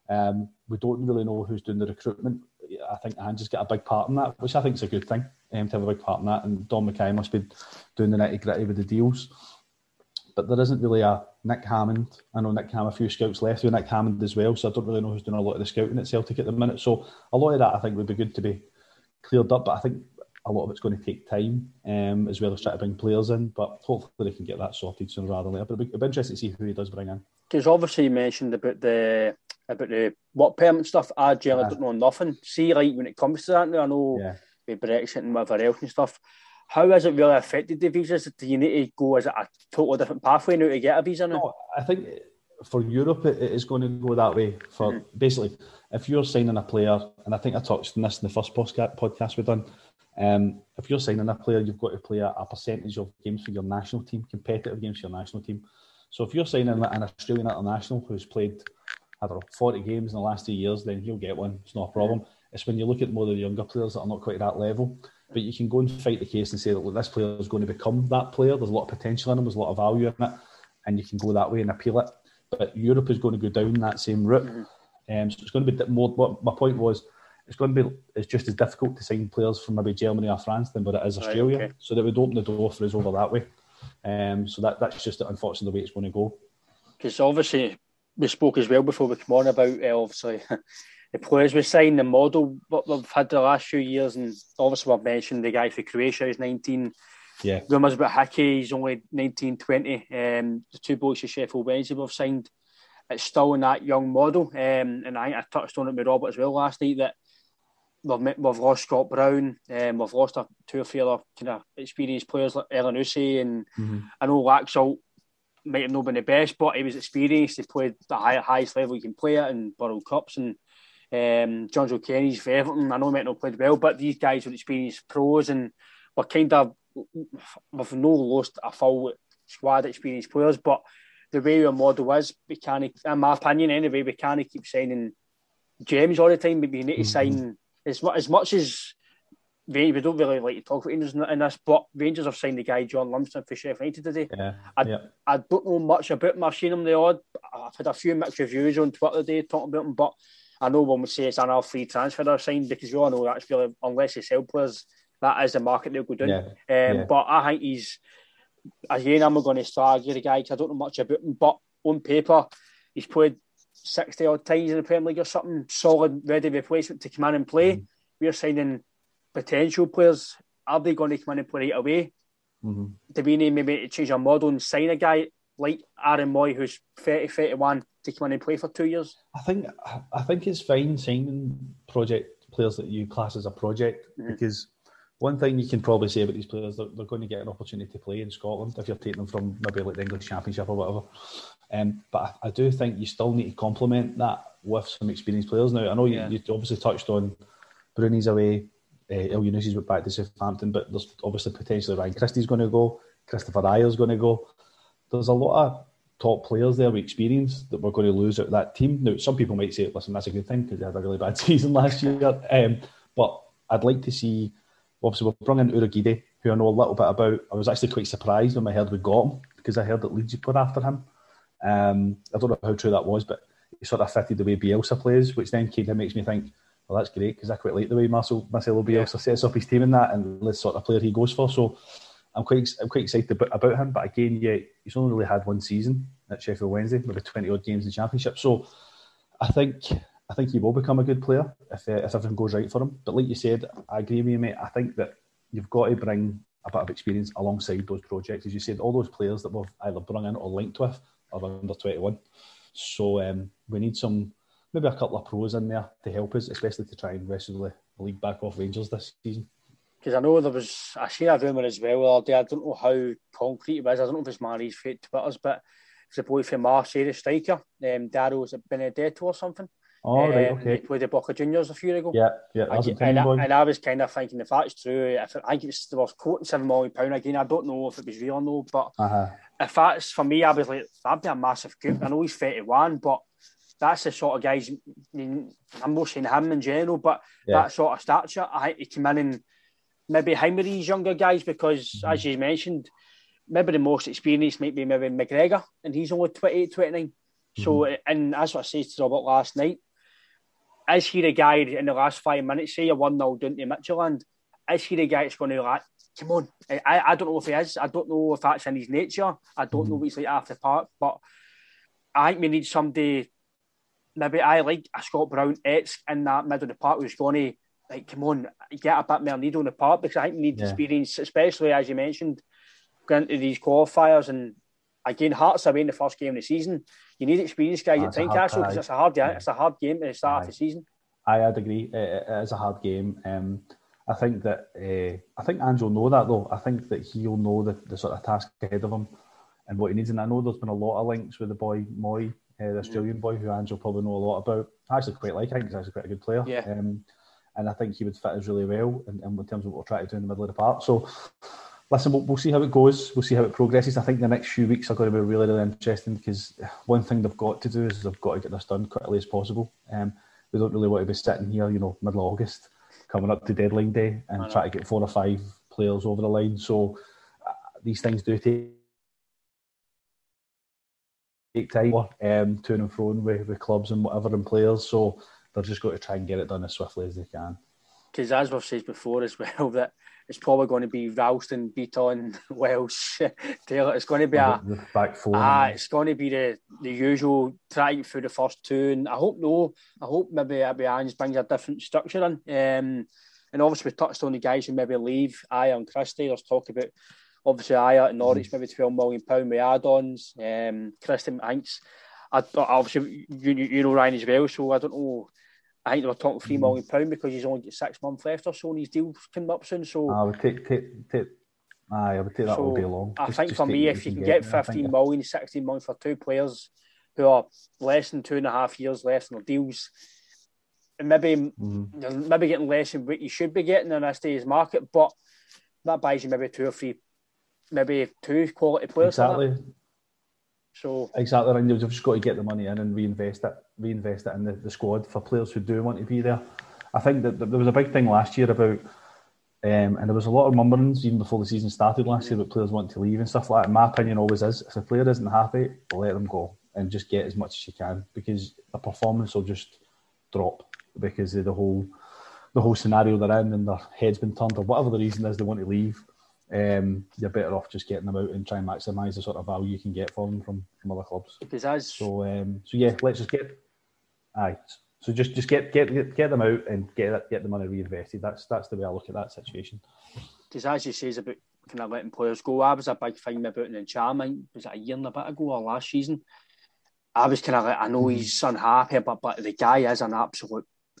We don't really know who's doing the recruitment. I think Ange has got a big part in that, which I think is a good thing, to have a big part in that. And Don Mackay must be doing the nitty-gritty with the deals. But there isn't really a Nick Hammond. I know Nick Hammond, a few scouts left with Nick Hammond as well, so I don't really know who's doing a lot of the scouting at Celtic at the minute. So a lot of that I think would be good to be cleared up, but I think a lot of it's going to take time, as well as trying to bring players in, but hopefully they can get that sorted sooner rather than later. But it'll be interesting to see who he does bring in. Because obviously you mentioned about the work permit stuff. I generally don't know nothing. See, like when it comes to that now, I know with Brexit and whatever else and stuff, how has it really affected the visas? Do you need to go, is it a totally different pathway now to get a visa now? No, I think for Europe it is going to go that way. For basically, if you're signing a player, and I think I touched on this in the first podcast we've done, if you're signing a player, you've got to play a percentage of games for your national team, competitive games for your national team. So if you're signing an Australian international who's played, 40 games in the last 2 years, then he'll get one. It's not a problem. It's when you look at more of the younger players that are not quite at that level, but you can go and fight the case and say that, look, this player is going to become that player. There's a lot of potential in him. There's a lot of value in it, and you can go that way and appeal it. But Europe is going to go down that same route. So it's going to be more. What my point was, it's just as difficult to sign players from maybe Germany or France than what it is Australia. Right, okay. So that would open the door for us over that way. So that's just unfortunately the way it's going to go. Because obviously we spoke as well before we come on about obviously the players we signed, the model what we've had the last few years, and obviously we've mentioned the guy for Croatia is 19. Yeah. Rumours about Hickey, he's only 19, 20. The two blokes of Sheffield Wednesday we've signed, it's still in that young model. And I touched on it with Robert as well last night that we've lost Scott Brown, we've lost two or three other kind of experienced players like Elyounoussi, and I know Laxalt might have not been the best, but he was experienced. He played the highest level you can play at in World Cups, and John Joe Kenny's for Everton. I know he might not have played well, but these guys are experienced pros, and we've no lost a full squad of experienced players, but the way our model is, we can't, in my opinion anyway, we can't keep signing gems all the time, but we need to sign as much as we don't really like to talk about Rangers in this, but Rangers have signed the guy John Lumsden for Sheffield United today. I don't know much about him. I've seen him the odd. I've had a few mixed reviews on Twitter today talking about him, but I know when we say it's an free transfer they're signed, because we all know that's really, unless they sell players, that is the market they'll go down. But I think he's, again, I'm not going to argue the guy because I don't know much about him, but on paper, he's played 60 odd times in the Premier League or something, solid, ready replacement to come in and play. We're signing potential players. Are they going to come in and play right away? Do we need maybe to change our model and sign a guy like Aaron Moy, who's 30, 31, to come in and play for 2 years? I think it's fine signing project players that you class as a project, because one thing you can probably say about these players, they're going to get an opportunity to play in Scotland if you're taking them from maybe like the English Championship or whatever. But I do think you still need to complement that with some experienced players. Now, I know you obviously touched on Bruni's away, Elyounoussi went back to Southampton, but there's obviously potentially Ryan Christie's going to go, Christopher Ayer's going to go. There's a lot of top players there with experience that we're going to lose out of that team. Now, some people might say, listen, that's a good thing because they had a really bad season last year. But I'd like to see, obviously, we've brought in Urhoghide, who I know a little bit about. I was actually quite surprised when I heard we got him because I heard that Leeds put after him. I don't know how true that was, but he sort of fitted the way Bielsa plays, which then kind of makes me think, well, that's great because I quite like the way Marcelo Bielsa sets up his team in that and the sort of player he goes for. So I'm quite excited about him. But again, he's only really had one season at Sheffield Wednesday, maybe 20 odd games in the Championship. So I think he will become a good player if everything goes right for him. But like you said, I agree with you, mate. I think that you've got to bring a bit of experience alongside those projects. As you said, all those players that we've either brought in or linked with are under 21. So we need maybe a couple of pros in there to help us, especially to try and wrestle the league back off Rangers this season. Because I know I seen a rumour as well the other day. I don't know how concrete it is. I don't know if it's Marie's fake Twitters, but it's a boy from Marseille, the striker, Dario Benedetto or something. Oh, right, okay. He played the Boca Juniors a few years ago. Yeah. And I was kind of thinking, if that's true, I think they were quoting £7 million again. I don't know if it was real or no, but if that's for me, I was like, that'd be a massive coup. I know he's 31, but that's the sort of guys. I mean, I'm not saying him in general, but that sort of stature, I think he came in and maybe him with these younger guys because, as you mentioned, maybe the most experienced might be maybe McGregor, and he's only 28, 29. So, and that's what I said to Robert last night. Is he the guy in the last 5 minutes, say you're 1-0 down to Midtjylland, is he the guy that's going to like, come on? I don't know if he is. I don't know if that's in his nature. I don't know what he's like after the park, but I think we need somebody, maybe I like a Scott Brown-esque in that middle of the park who's going to, like, come on, get a bit more need on the park because I think we need experience, especially, as you mentioned, going into these qualifiers. And again, Hearts away in the first game of the season. You need experienced guys at Tynecastle because it's a hard game at the start of the season. I'd agree. It is a hard game. I think that Ange will know that though. I think that he'll know the sort of task ahead of him and what he needs. And I know there's been a lot of links with the boy Moy, the Australian boy, who Ange will probably know a lot about. I actually quite like him. I think he's actually quite a good player. Yeah. And I think he would fit us really well in terms of what we're trying to do in the middle of the park. So, listen, we'll see how it goes. We'll see how it progresses. I think the next few weeks are going to be really, really interesting because one thing they've got to do is they've got to get this done quickly as possible. We don't really want to be sitting here, middle of August, coming up to deadline day and try to get 4 or 5 players over the line. So these things do take time, to and fro with clubs and whatever and players. So they're just going to try and get it done as swiftly as they can. Because as we've said before as well, that it's probably going to be Ralston, Beaton, Welsh, Taylor. It's going to be the back four. It's going to be the usual try to get through the first two. And I hope maybe Ange brings a different structure in. And obviously we touched on the guys who maybe leave, Ajer and Christie. There's talk about obviously Ajer and Norwich, maybe £12 million with add-ons. Christie, obviously you know Ryan as well, so I don't know. I think they were talking £3 million because he's only got 6 months left or so and his deal's coming up soon. So I would take that all day long. I think for me, if you can get 15 million, 16 months for 2 players who are less than 2.5 years left in their deals, and maybe getting less than what you should be getting in this day's market, but that buys you maybe 2 or 3, maybe 2 quality players. Exactly. Exactly, and you've just got to get the money in and reinvest it in the squad for players who do want to be there. I think that there was a big thing last year about, and there was a lot of murmurings even before the season started last year about players wanting to leave and stuff like that. And my opinion always is, if a player isn't happy, let them go and just get as much as you can because the performance will just drop because of the whole scenario they're in and their head's been turned or whatever the reason is they want to leave. You're better off just getting them out and try and maximise the sort of value you can get for them from other clubs. Because let's just get So just get them out and get the money reinvested. That's the way I look at that situation. Because as you say about kind of letting players go, I was a big thing about in Charming. Was it a year and a bit ago or last season? I was kind of like, I know he's unhappy, but the guy is an absolute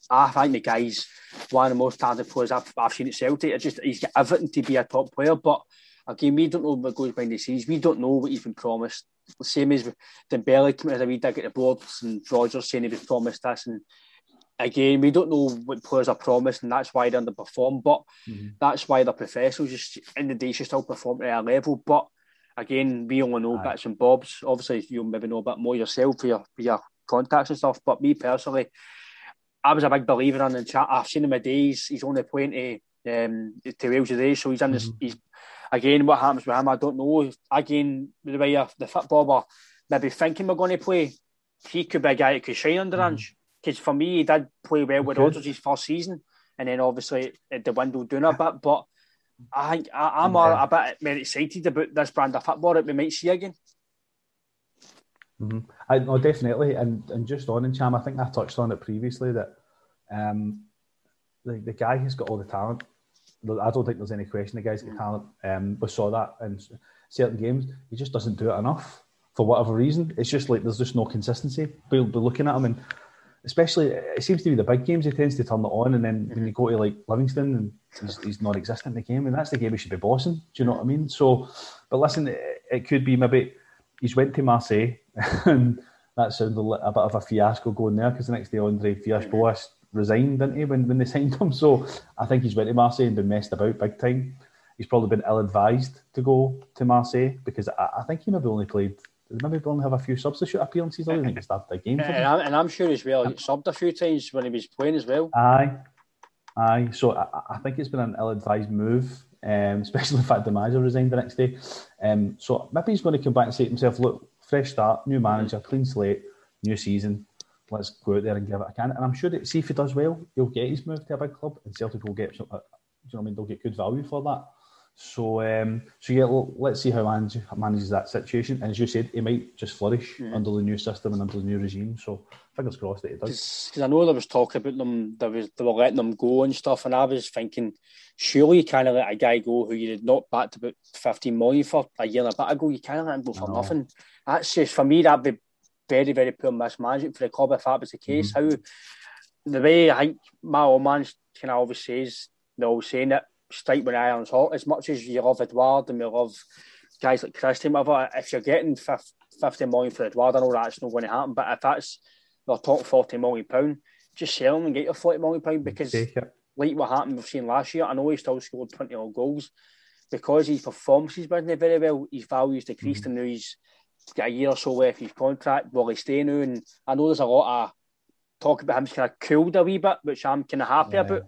I think the guy's one of the most talented players I've seen at Celtic. He's got everything to be a top player, but again, we don't know what goes behind the scenes. We don't know what he's been promised. The same as Dembele came as a wee dig at the boards and Rodgers saying he was promised this. And again, we don't know what players are promised, and that's why they underperform. But that's why they're professionals. Just in the day, you still perform at a level. But again, we only know bits and bobs. Obviously, you'll maybe know a bit more yourself for your contacts and stuff. But me personally, I was a big believer in the chat. I've seen him a days. He's only playing to Wales today, so he's in this. He's again, what happens with him, I don't know. Again, the way the footballer maybe thinking we're going to play, he could be a guy that could shine under Ange. Because for me, he did play well with Rodgers his first season, and then obviously the window down a bit. But I think I'm a bit more excited about this brand of football that we might see again. No, definitely, and just on in Cham, I think I touched on it previously that the guy has got all the talent. I don't think there's any question the guy's got talent. We saw that in certain games. He just doesn't do it enough for whatever reason. It's just like there's just no consistency. We'll be looking at him, and especially it seems to be the big games he tends to turn it on, and then when you go to like Livingston and he's non-existent in the game, and that's the game he should be bossing. Do you know what I mean? So, but listen, it could be maybe he's went to Marseille and that sounded a bit of a fiasco going there because the next day Andre Villas-Boas resigned, didn't he, when they signed him? So I think he's went to Marseille and been messed about big time. He's probably been ill-advised to go to Marseille because I think he maybe only have a few substitute appearances. I don't think he started a game for them. And I'm sure as well he subbed a few times when he was playing as well. Aye. So I think it's been an ill-advised move, especially the fact the manager resigned the next day. So maybe he's going to come back and say to himself, look, fresh start, new manager, clean slate, new season. Let's go out there and give it a can. And I'm sure that, see if he does well, he'll get his move to a big club, and Celtic will get, do you know what I mean? They'll get good value for that. So yeah, let's see how Ange manages that situation. And as you said, he might just flourish under the new system and under the new regime. So fingers crossed that he does. Because I know there was talk about them, they were letting them go and stuff, and I was thinking, surely you can't let a guy go who you did not backed about 15 million for a year and a bit ago. You can't let him go for nothing. That's just, for me, that'd be very, very poor mismanagement for the club if that was the case. How the way I think my old man kind of always says, they're all saying it, strike when the iron's hot. As much as you love Edouard and we love guys like Christian, whatever, if you're getting 50 million for Edouard, I know that's not going to happen, but if that's they're talking £40 million, just sell him and get your £40 million because like what happened we've seen last year, I know he still scored 20 odd goals. Because his performances wasn't very well, his values decreased and now he's got a year or so left his contract. Will he stay now? And I know there's a lot of talk about him kind of cooled a wee bit, which I'm kind of happy about.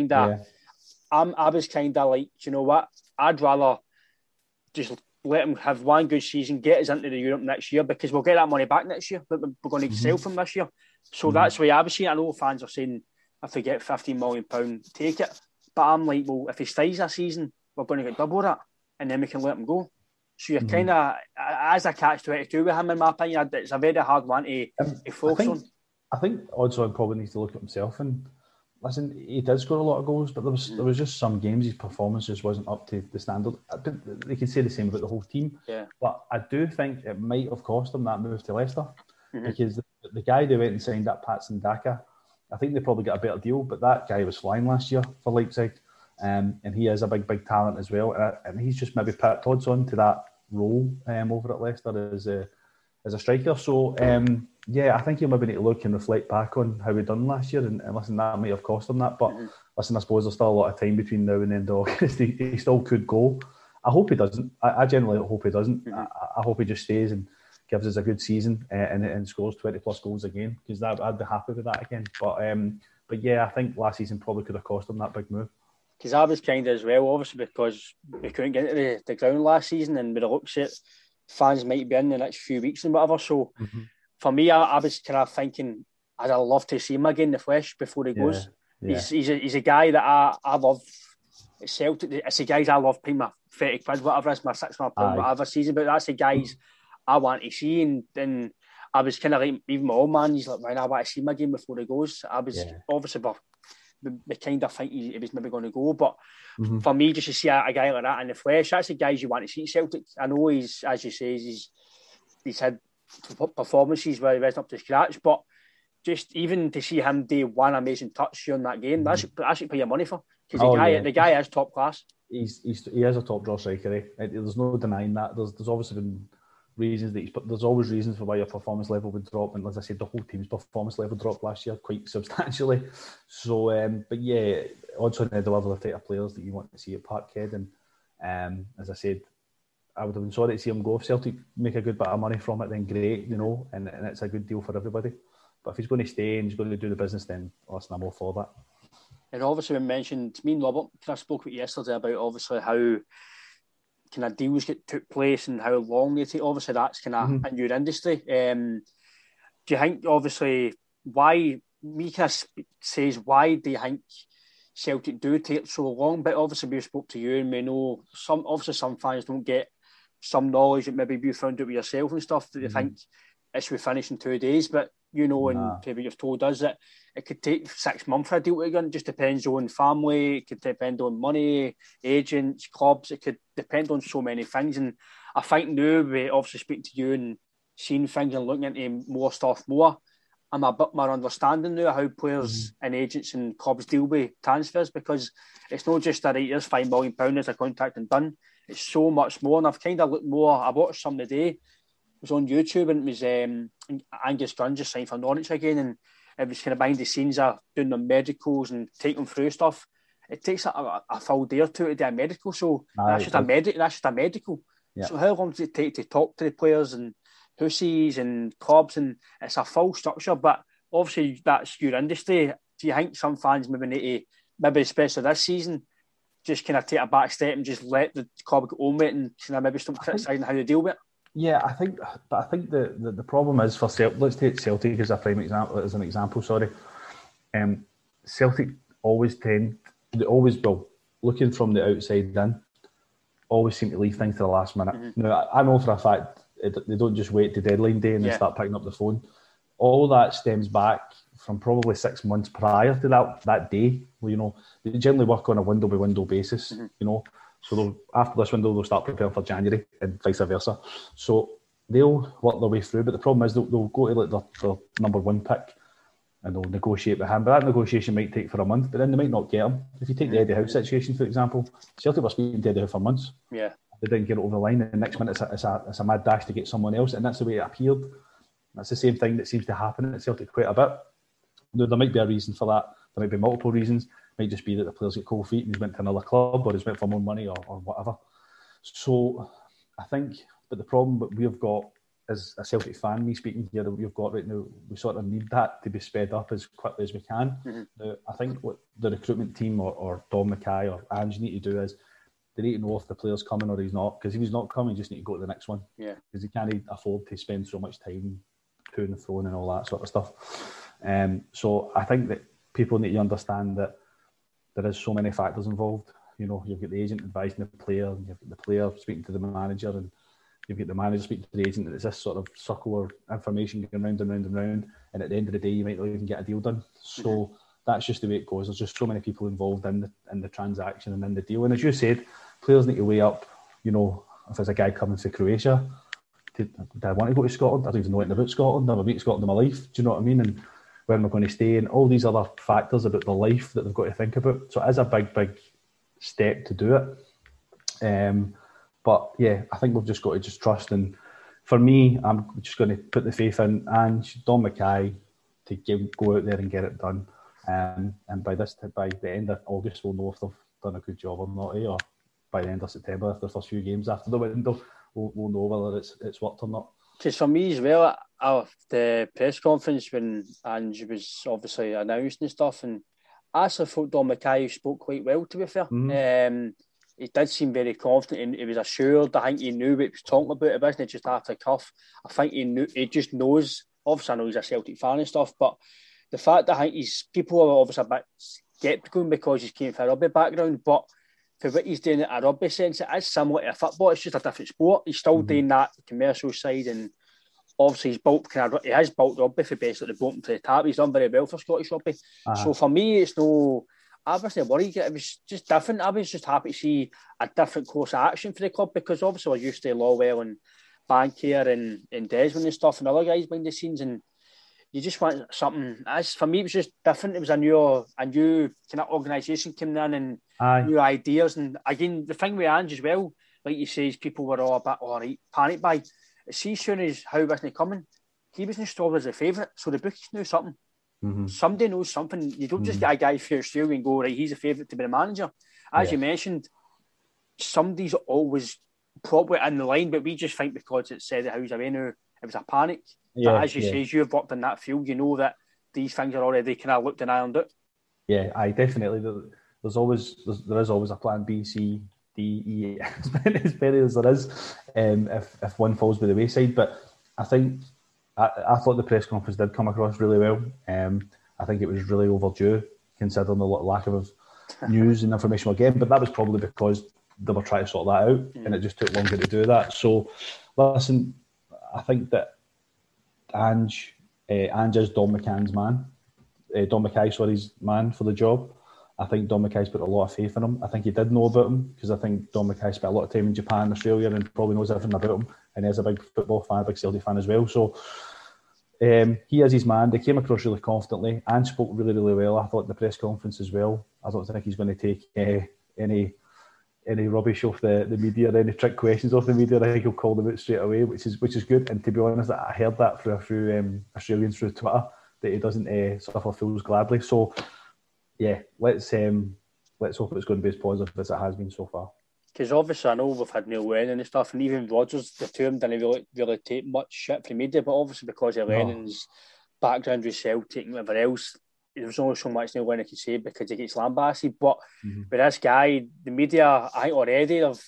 I was kind of like, you know what? I'd rather just let him have one good season, get us into the Europe next year because we'll get that money back next year. But we're going to sell from this year. So that's the way I was seeing it. I know fans are saying if we get £15 million, take it. But I'm like, well, if he stays this season, we're going to get double that and then we can let him go. So you're kind of, as a catch-22 with him, in my opinion, it's a very hard one to focus on. I think Odsonne probably needs to look at himself and listen, he did score a lot of goals, but there was just some games his performance just wasn't up to the standard. They can say the same about the whole team. Yeah. But I do think it might have cost them that move to Leicester because the guy they went and signed up, Patson Daka, I think they probably got a better deal, but that guy was flying last year for Leipzig. And he is a big talent as well. And he's just maybe put Odsonne to that role over at Leicester as a striker. So, I think he'll maybe need to look and reflect back on how we done last year. And listen, that might have cost him that. But listen, I suppose there's still a lot of time between now and the end of August. He still could go. I hope he doesn't. I generally hope he doesn't. I hope he just stays and gives us a good season and scores 20 plus goals again, because I'd be happy with that again. But yeah, I think last season probably could have cost him that big move. Because I was kind of as well, obviously, because we couldn't get into the ground last season and with the looks at fans might be in the next few weeks and whatever. So for me, I was kind of thinking I'd love to see him again in the flesh before he goes. Yeah. He's a guy that I love. Celtic, it's the guys I love paying my 30 quid, whatever it is, my £600, whatever season, but that's the guys I want to see. And I was kind of like, even my old man, he's like, man, I want to see him again before he goes. I was obviously, we kind of think he was maybe going to go, but for me, just to see a guy like that in the flesh, that's the guys you want to see at Celtic. I know he's, as you say, he's had performances where he wasn't up to scratch, but just even to see him do one amazing touch during that game, I should pay your money for, because the guy is top class. He is a top draw striker. There's no denying that. There's obviously been reasons there's always reasons for why your performance level would drop, and as I said, the whole team's performance level dropped last year quite substantially. So, but yeah, odds on the level of type of players that you want to see at Parkhead, and as I said, I would have been sorry to see him go. If Celtic make a good bit of money from it, then great, and it's a good deal for everybody. But if he's going to stay and he's going to do the business, then listen, I'm all for that. And obviously, we mentioned, me and Robert kind of spoke about yesterday about obviously how kind of deals took place and how long they take. Obviously, that's kind of in your industry. Do you think, obviously, why do you think Celtic do take so long? But obviously, we spoke to you and we know some fans don't get some knowledge that maybe you found out with yourself and stuff that you think it should be finished in 2 days. But and maybe you've told us that it could take 6 months for a deal to go. It just depends on family, it could depend on money, agents, clubs, it could depend on so many things. And I think now we obviously speak to you and seeing things and looking into more stuff more, I'm a bit more understanding now how players and agents and clubs deal with transfers, because it's not just that here's £5 million as a contract and done. It's so much more. And I've kind of looked more, I watched some today. It was on YouTube, and it was Angus Gunn just signed for Norwich again, and it was kind of behind the scenes of doing the medicals and taking them through stuff. It takes a full day or two to do a medical, so that's just a medical. Yeah. So how long does it take to talk to the players and hussies and clubs? And it's a full structure, but obviously that's your industry. Do you think some fans maybe need to, maybe especially this season, just kind of take a back step and just let the club get on with it and kind of maybe stop criticising how they deal with it? Yeah, I think the problem is for Celtic. Let's take Celtic as an example. Celtic looking from the outside in, always seem to leave things to the last minute. Now, I know for a fact they don't just wait to deadline day and then start picking up the phone. All that stems back from probably 6 months prior to that day. Where, they generally work on a window by window basis. So after this window, they'll start preparing for January and vice versa. So they'll work their way through, but the problem is they'll go to their number one pick and they'll negotiate with him. But that negotiation might take for a month, but then they might not get him. If you take the Eddie Howe situation, for example, Celtic were speaking to Eddie Howe for months. Yeah. They didn't get it over the line, and the next minute it's a mad dash to get someone else, and that's the way it appeared. That's the same thing that seems to happen at Celtic quite a bit. There might be a reason for that. There might be multiple reasons. It might just be that the players get cold feet and he's went to another club or he's went for more money or whatever. So I think, but the problem that we've got as a Celtic fan, me speaking here, that we've got right now, we sort of need that to be sped up as quickly as we can. Now, I think what the recruitment team or Dom Mackay or Ange need to do is they need to know if the player's coming or he's not, because if he's not coming, you just need to go to the next one. Yeah. Because you can't afford to spend so much time to and fro and all that sort of stuff. So I think that people need to understand that there is so many factors involved. You've got the agent advising the player, and you've got the player speaking to the manager, and you've got the manager speaking to the agent. It's this sort of circle of information going round and round and round, and at the end of the day, you might not even get a deal done. So that's just the way it goes. There's just so many people involved in the transaction and in the deal. And as you said, players need to weigh up, if there's a guy coming to Croatia, do I want to go to Scotland? I don't even know anything about Scotland. I've never been to Scotland in my life. Do you know what I mean? And where am I going to stay? And all these other factors about their life that they've got to think about. So it is a big, big step to do it. But yeah, I think we've just got to just trust. And for me, I'm just going to put the faith in Ange, Dom Mackay to go out there and get it done. And by the end of August, we'll know if they've done a good job or not. Or by the end of September, if the first few games after the window, we'll know whether it's worked or not. Because for me as well, the press conference when Ange was obviously announced and stuff, and I actually thought Dom Mackay spoke quite well, to be fair. He did seem very confident and he was assured. I think he knew what he was talking about. It wasn't just after cuff. I think he just knows. Obviously, I know he's a Celtic fan and stuff, but the fact that I think people are obviously a bit sceptical because he came from a rugby background, but for what he's doing at a rugby sense, it is similar to football. It's just a different sport. He's still doing that commercial side, and obviously he has built rugby for basically the bottom to the top. He's done very well for Scottish rugby. So for me, I wasn't worried. It was just different. I was just happy to see a different course of action for the club, because obviously we're used to Lawwell and Bankier and Desmond and stuff and other guys behind the scenes, and you just want something. As for me, it was just different. It was a new kind of organisation came in and new ideas. And again, the thing with Ange as well, like you say, people were all a bit alright, panicked by. See, soon as Howe wasn't coming, he was installed as a favourite. So the bookies knew something. Mm-hmm. Somebody knows something. You don't just get a guy for Australia and go, right, he's a favourite to be the manager. As you mentioned, somebody's always probably in the line, but we just think because it said that Howe's away now, it was a panic. Yeah, but as you say, you've worked in that field, you know that these things are already kind of looked and ironed out. Yeah, definitely. There is always a plan B, C, D, E, as many as there is, if one falls by the wayside. But I think I thought the press conference did come across really well. I think it was really overdue, considering the lack of news and information we're getting. But that was probably because they were trying to sort that out, and it just took longer to do that. So, listen, I think that Ange is Don McKay's man. Don Mackay's man for the job. I think Don Mackay's put a lot of faith in him. I think he did know about him because I think Don Mackay spent a lot of time in Japan, Australia, and probably knows everything about him. And he's a big football fan, a big Celtic fan as well. So he is his man. They came across really confidently. Ange spoke really, really well. I thought the press conference as well. I don't think he's going to take any rubbish off the media or any trick questions off the media. I think he'll call them out straight away, which is good. And to be honest, I heard that through Australians through Twitter that he doesn't suffer fools gladly. So yeah, let's hope it's going to be as positive as it has been so far. Because obviously I know we've had Neil Lennon and stuff, and even Rodgers, the two of them didn't really take much shit from media, but obviously because of Lennon's background with Celtic and whatever else, there was only so much Neil Lennon could say because he gets lambasted. But with this guy, the media, I think already have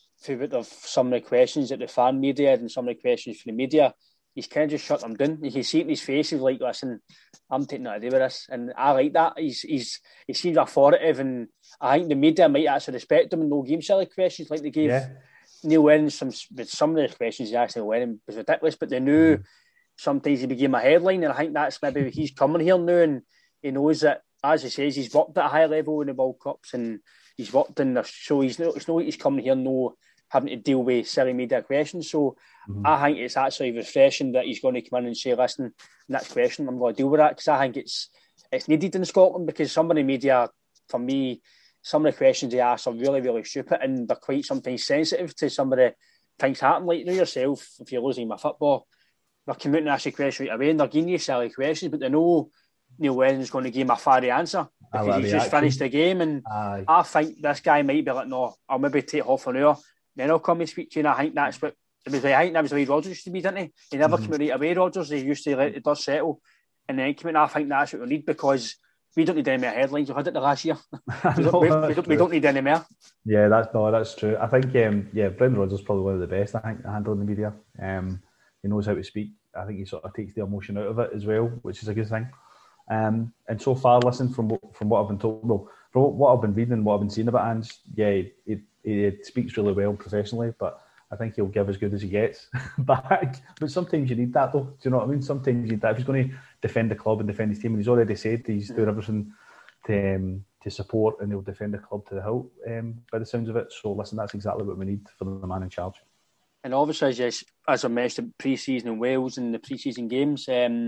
some of the questions that the fan media had and some of the questions from the media, he's kind of just shut them down. You can see it in his face, he's like, listen, I'm taking nothing to do with this. And I like that. He seems authoritative, and I think the media might actually respect him and no game silly questions like they gave Neil Lennon. Some of the questions he asked Neil Lennon was ridiculous, but they knew sometimes he became a headline, and I think that's maybe he's coming here now and he knows that, as he says, he's worked at a high level in the World Cups and he's worked in the, so it's not like he's coming here having to deal with silly media questions. So I think it's actually refreshing that he's going to come in and say, listen, next question, I'm going to deal with that, because I think it's needed in Scotland, because some of the media, for me, some of the questions they ask are really, really stupid, and they're quite sometimes sensitive to some of the things happen. Like, you know yourself, if you're losing my football, they're coming out and asking questions right away, and they're giving you silly questions, but they know Neil Lennon's going to give him a fiery answer because he's just finished the game. And I think this guy might be like, no, I'll maybe take half an hour, then I'll come and speak to you. And I think that's what it was. I think that was the way Rodgers used to be, didn't he? He never came right away, Rodgers. He used to let the dust settle and then come in. I think that's what we need, because we don't need any more headlines. We've had it the last year. we don't need any more. Yeah, that's true. I think Brendan Rodgers is probably one of the best, I think, at handling the media. He knows how to speak. I think he sort of takes the emotion out of it as well, which is a good thing. And so far, listen, from what I've been told, from what I've been reading and what I've been seeing about Ange, he speaks really well professionally, but I think he'll give as good as he gets back. But sometimes you need that, though. Do you know what I mean? Sometimes you need that. If he's going to defend the club and defend his team, and he's already said he's doing everything to support, and he'll defend the club to the hilt, by the sounds of it. So listen, that's exactly what we need for the man in charge. And obviously, as I mentioned, pre-season in Wales and the pre-season games,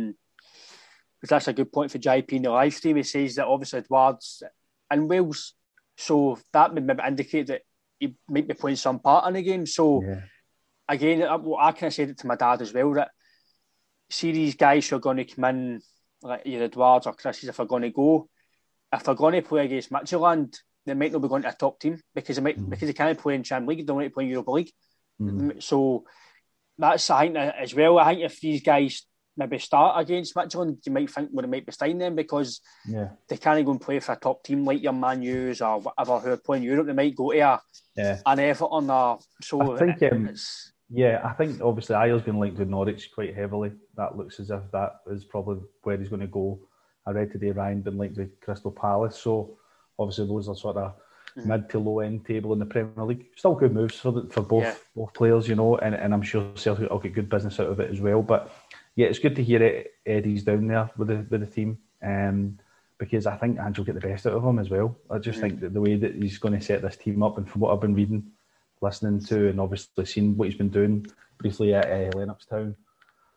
that's a good point for JP in the live stream. He says that obviously Edouard's in Wales, so that would maybe indicate that he might be playing some part in the game. So again, I kind of said it to my dad as well, that see these guys who are going to come in, like either Edouard or Chris, if they're going to go, if they're going to play against Midtjylland, they might not be going to a top team because they can't play in Champions League, they want to play in Europa League. So that's, I think, as well. I think if these guys maybe start against Midtjylland, you might think they might be staying them, because they can't go and play for a top team like your Man U's or whatever who are playing Europe. They might go to an Everton or so. I think obviously Ayer's been linked with Norwich quite heavily. That looks as if that is probably where he's going to go. I read today Ryan been linked with Crystal Palace, so obviously those are sort of mid to low end table in the Premier League. Still good moves for both players, you know, and I'm sure Celtic will get good business out of it as well. But yeah, it's good to hear Eddie's down there with the team, because I think Ange will get the best out of him as well. I just think that the way that he's going to set this team up, and from what I've been reading, listening to, and obviously seeing what he's been doing briefly at Lennoxtown,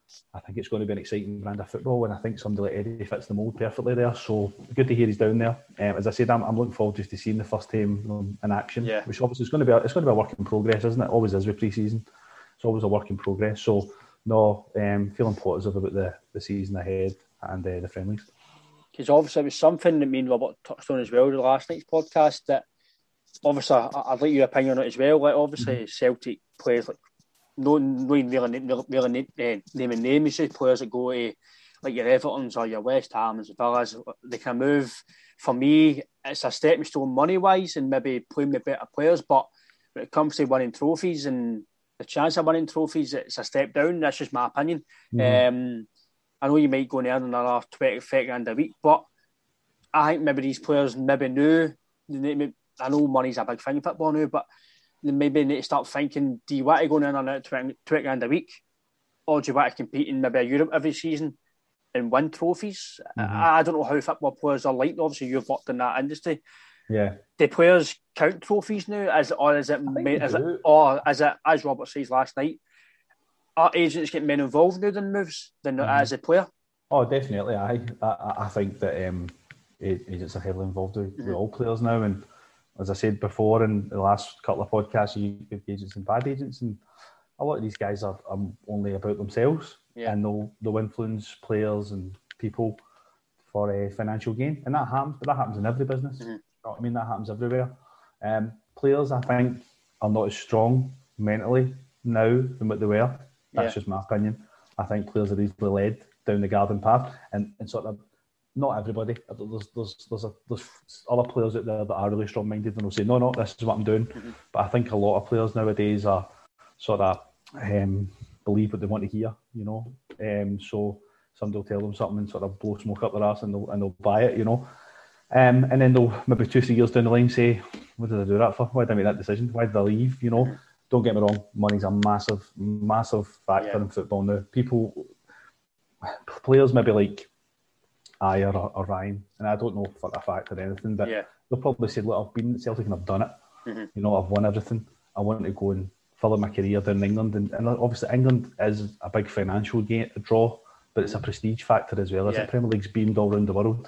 I think it's going to be an exciting brand of football, and I think somebody like Eddie fits the mould perfectly there. So good to hear he's down there. As I said, I'm looking forward just to seeing the first team in action, which obviously is going to be a work in progress, isn't it? Always is with pre-season. It's always a work in progress. So no, feeling positive about the season ahead and the friendlies. Because obviously it was something that me and Robert touched on as well the last night's podcast, that obviously I'd like your opinion on it as well. Like obviously Celtic players, like no really naming names, just players that go to like your Evertons or your West Hams, Villas, they can move. For me, it's a stepping stone money wise and maybe playing with better players, but when it comes to winning trophies and the chance of winning trophies, it's a step down. That's just my opinion. I know you might go and earn another 20-30 grand a week, but I think maybe these players maybe knew. I know money's a big thing in football now, but they maybe need to start thinking, do you want to go and earn another 20 grand a week? Or do you want to compete in maybe a Europe every season and win trophies? I don't know how football players are like. Obviously, you've worked in that industry. Yeah. Do players count trophies now? As Robert says last night, are agents getting more involved now than moves than as a player? Oh, definitely. I think that agents are heavily involved with all players now. And as I said before in the last couple of podcasts, you have agents and bad agents, and a lot of these guys are only about themselves, and they'll influence players and people for a financial gain, and that happens. But that happens in every business. You know what I mean? That happens everywhere. Players, I think, are not as strong mentally now than what they were. That's just my opinion. I think players are easily led down the garden path, and sort of not everybody. There's other players out there that are really strong-minded and will say, no, this is what I'm doing. But I think a lot of players nowadays are sort of believe what they want to hear, you know. So somebody will tell them something and sort of blow smoke up their arse and they'll buy it, you know. And then they'll maybe 2-3 years down the line say, what did I do that for? Why did I make that decision? Why did I leave? You know, don't get me wrong, money's a massive factor in football now. Players maybe like Ayer or Ryan, and I don't know for a fact or anything, but they'll probably say, look, I've been at Celtic and I've done it. You know, I've won everything. I want to go and follow my career down in England. And obviously England is a big financial draw, but it's a prestige factor as well. The Premier League's beamed all around the world.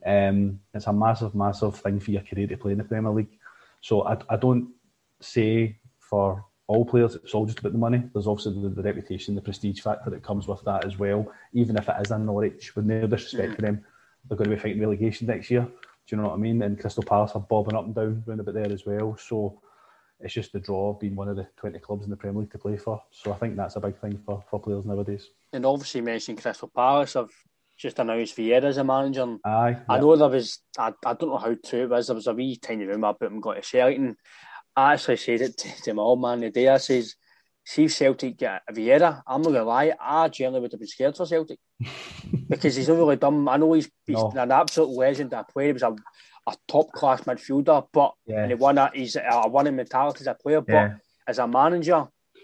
It's a massive thing for your career to play in the Premier League. So I don't say for all players it's all just about the money. There's also the reputation, the prestige factor that comes with that as well. Even if it is in Norwich, with no disrespect to them, they're going to be fighting relegation next year. Do you know what I mean? And Crystal Palace are bobbing up and down round about there as well. So it's just the draw of being one of the 20 clubs in the Premier League to play for. So I think that's a big thing for players nowadays. And obviously you mentioned Crystal Palace. I've just announced Vieira as a manager. Aye. I know there was, I don't know how true it was, there was a wee tiny rumour about him going to Celtic. I actually said it to my old man the day. I says, see if Celtic get Vieira, I'm not going to lie, I generally would have been scared for Celtic. Because he's not really done. I know he's an absolute legend at play. He was a top-class midfielder, but and he's a winning mentality as a player, but as a manager,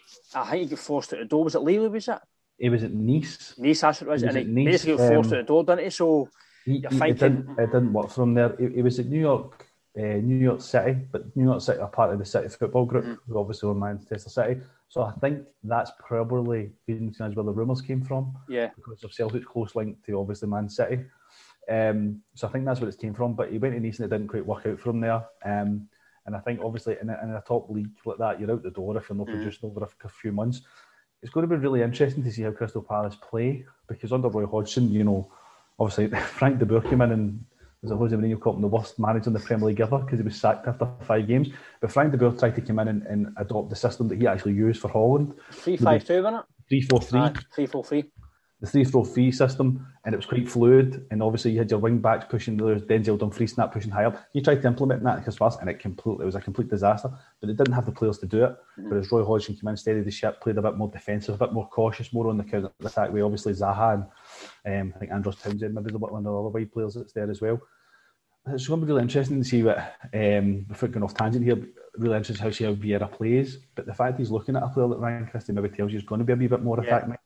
I think he got forced out the door. Was it Lille, was it? He was at Nice. Nice, that's what it was. And he basically got forced out the door, didn't he? So you're thinking... It didn't work for him there. He was at New York City, but New York City are part of the City Football Group, who obviously own Manchester City. So I think that's probably where the rumours came from. Yeah. Because of Celtic's close link to obviously Man City. So I think that's where it came from. But he went to Nice and it didn't quite work out for him there. And I think obviously in a top league like that, you're out the door if you're not producing over a few months. It's going to be really interesting to see how Crystal Palace play, because under Roy Hodgson, you know, obviously Frank de Boer came in and as a Jose Mourinho called him the worst manager in the Premier League ever because he was sacked after 5 games. But Frank de Boer tried to come in and adopt the system that he actually used for Holland. 3-5-2, wasn't it? 3-4-3. 3-4-3. The 3-4-3 system, and it was quite fluid. And obviously, you had your wing backs pushing, there was Denzel Dumfries snap pushing high up. He tried to implement that because first, and it was a complete disaster. But it didn't have the players to do it. But as Roy Hodgson came in, steadied the ship, played a bit more defensive, a bit more cautious, more on the counter attack way. Obviously, Zaha and I think Andros Townsend, maybe one of the other wide players that's there as well. It's going to be really interesting to see what, before going off tangent here, really interesting how Vieira plays. But the fact he's looking at a player like Ryan Christie maybe tells you he's going to be a wee bit more attack,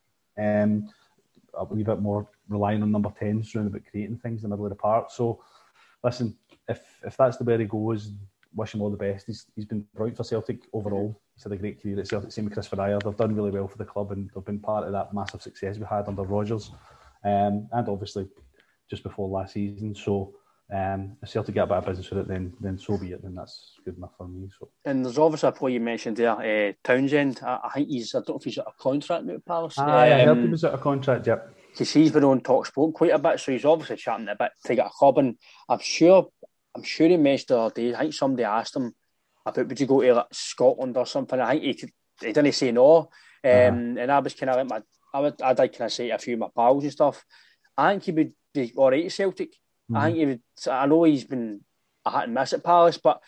a wee bit more relying on number 10s around about creating things in the middle of the park. So, listen, if that's the way he goes, wish him all the best. He's been brilliant for Celtic overall. He's had a great career at Celtic. Same with Chris Ferreira. They've done really well for the club, and they've been part of that massive success we had under Rodgers, and obviously just before last season. So if Celtic get a bit of business with it, then so be it. Then that's good enough for me. So. And there's obviously a player you mentioned there, Townsend. I think I don't know if he's got a contract now at Palace. I heard he was out of contract, yep. Because he's been on TalkSport quite a bit, so he's obviously chatting a bit to get a club. And I'm sure he mentioned the other day, I think somebody asked him about would you go to like Scotland or something. I think he didn't say no. And I was kind of like I did kind of say to a few of my pals and stuff, I think he would be all right at Celtic. I think he would. I know he's been a hit and miss at Palace, but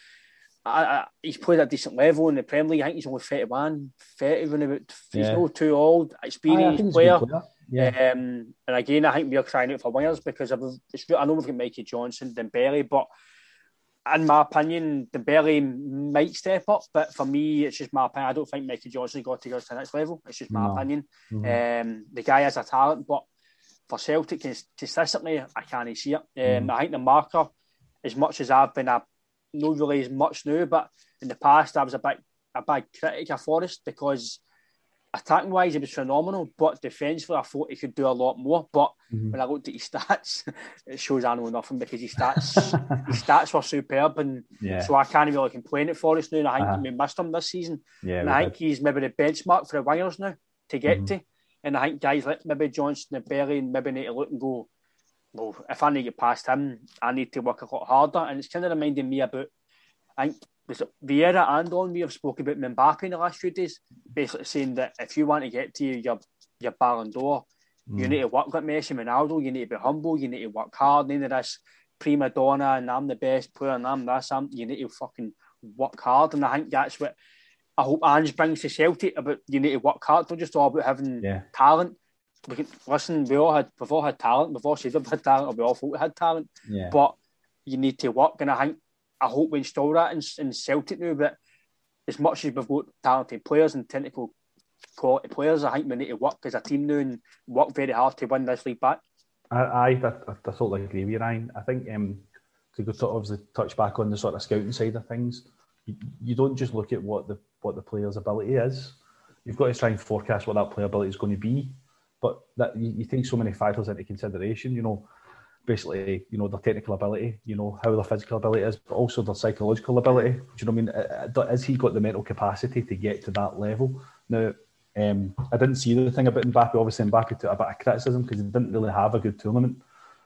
he's played at a decent level in the Premier League. I think he's only 31, 30 when about. He's not too old, experienced player. Yeah. And again, I think we're crying out for wingers because I know we've got Mikey Johnson, Dembele, but in my opinion, Dembele might step up. But for me, it's just my opinion. I don't think Mikey Johnson got to go to the next level. It's just my opinion. The guy has a talent, but for Celtic, consistently, I can't see it. I think the marker, as much as I've been not really as much now, but in the past, I was a big critic of Forrest because attacking-wise, he was phenomenal, but defensively, I thought he could do a lot more. But when I looked at his stats, it shows I know nothing because his stats were superb, and so I can't really complain at Forrest now. And I think we missed him this season, and I think he's maybe the benchmark for the wingers now to get to. And I think guys like maybe Johnson and Berry maybe need to look and go, well, if I need to get past him, I need to work a lot harder. And it's kind of reminding me about, I think, Vieira and Henry have spoken about Mbappe in the last few days, basically saying that if you want to get to your Ballon d'Or, you need to work like Messi and Ronaldo, you need to be humble, you need to work hard, none of this prima donna and I'm the best player and I'm this, you need to fucking work hard. And I think that's what I hope Ange brings to Celtic, about you need to work hard, not just all about having talent. We've all had talent, we've all said we've had talent, or we all thought we had talent, but you need to work, and I hope we install that in Celtic now. But as much as we've got talented players and technical quality players, I think we need to work as a team now and work very hard to win this league back. I totally agree with you, Ryan. I think to sort of touch back on the sort of scouting side of things, you don't just look at what the player's ability is. You've got to try and forecast what that player ability is going to be. But that you take so many factors into consideration, basically, their technical ability, how their physical ability is, but also their psychological ability. Do you know what I mean? Has he got the mental capacity to get to that level? Now, I didn't see the thing about Mbappe. Obviously, Mbappe took a bit of criticism because he didn't really have a good tournament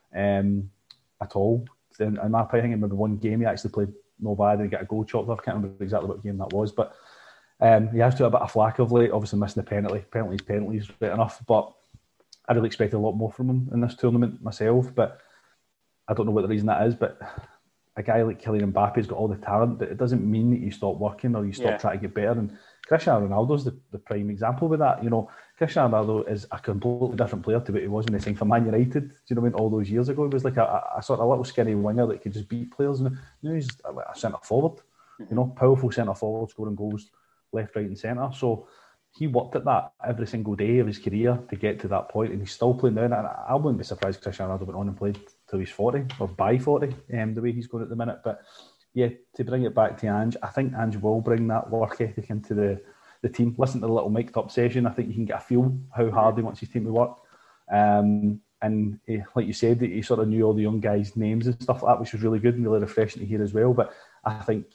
at all. In my opinion, I think maybe one game he actually played no bad and he got a goal chopped off. I can't remember exactly what game that was, but he has took a bit of flack of late, obviously missing the penalty. Penalties, right enough, but I really expected a lot more from him in this tournament myself, but I don't know what the reason that is. But a guy like Kylian Mbappe's got all the talent, but it doesn't mean that you stop working or you stop trying to get better. And Cristiano Ronaldo's the prime example with that. Cristiano Ronaldo is a completely different player to what he was when he signed for Man United. Do you know what I mean? All those years ago, he was like a sort of little skinny winger that could just beat players. And now he's a centre forward, powerful centre forward, scoring goals left, right, and centre. So he worked at that every single day of his career to get to that point, and he's still playing now. And I wouldn't be surprised if Cristiano Ronaldo went on and played till he's 40 or by 40, the way he's going at the minute. But yeah, to bring it back to Ange, I think Ange will bring that work ethic into the team. Listen to the little mic'd up session. I think you can get a feel how hard he wants his team to work. And like you said, he sort of knew all the young guys' names and stuff like that, which was really good and really refreshing to hear as well. But I think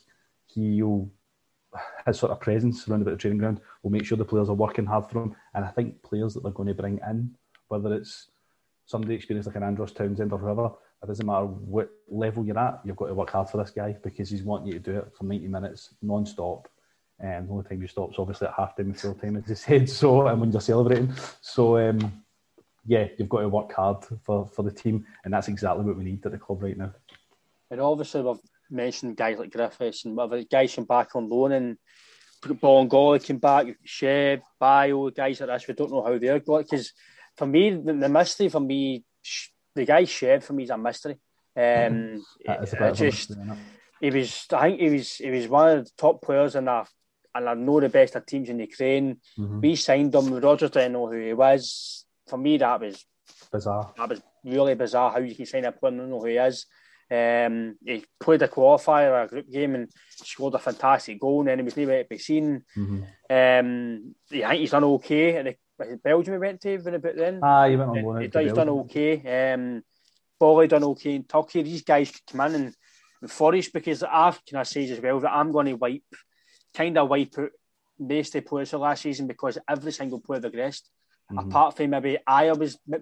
his sort of presence around about the training ground will make sure the players are working hard for him. And I think players that they're going to bring in, whether it's somebody experienced like an Andros Townsend or whoever, it doesn't matter what level you're at, you've got to work hard for this guy because he's wanting you to do it for 90 minutes non-stop. And the only time you stop is obviously at half time and full time, as he said, and when you're celebrating. So you've got to work hard for the team, and that's exactly what we need at the club right now. And obviously we've mentioned guys like Griffiths and whatever, guys from back on loan, and Bolingoli came back, Shev, Bio, guys like this. We don't know how they're going, because for me, the mystery for me, the guy Shev for me is a mystery. He was one of the top players and I know the best of teams in Ukraine. We signed him. Rodgers didn't know who he was. For me, that was bizarre. That was really bizarre how you can sign a player and not know who he is. He played a qualifier, a group game, and scored a fantastic goal, and then he was never to be seen. I think he's done okay. And Belgium he went to about then. He went on loan. He's done okay. Bolly done okay in Turkey. These guys could come in and flourish, because can I say as well that I'm going to wipe out most of the players of last season, because every single player regressed. Apart from maybe Aya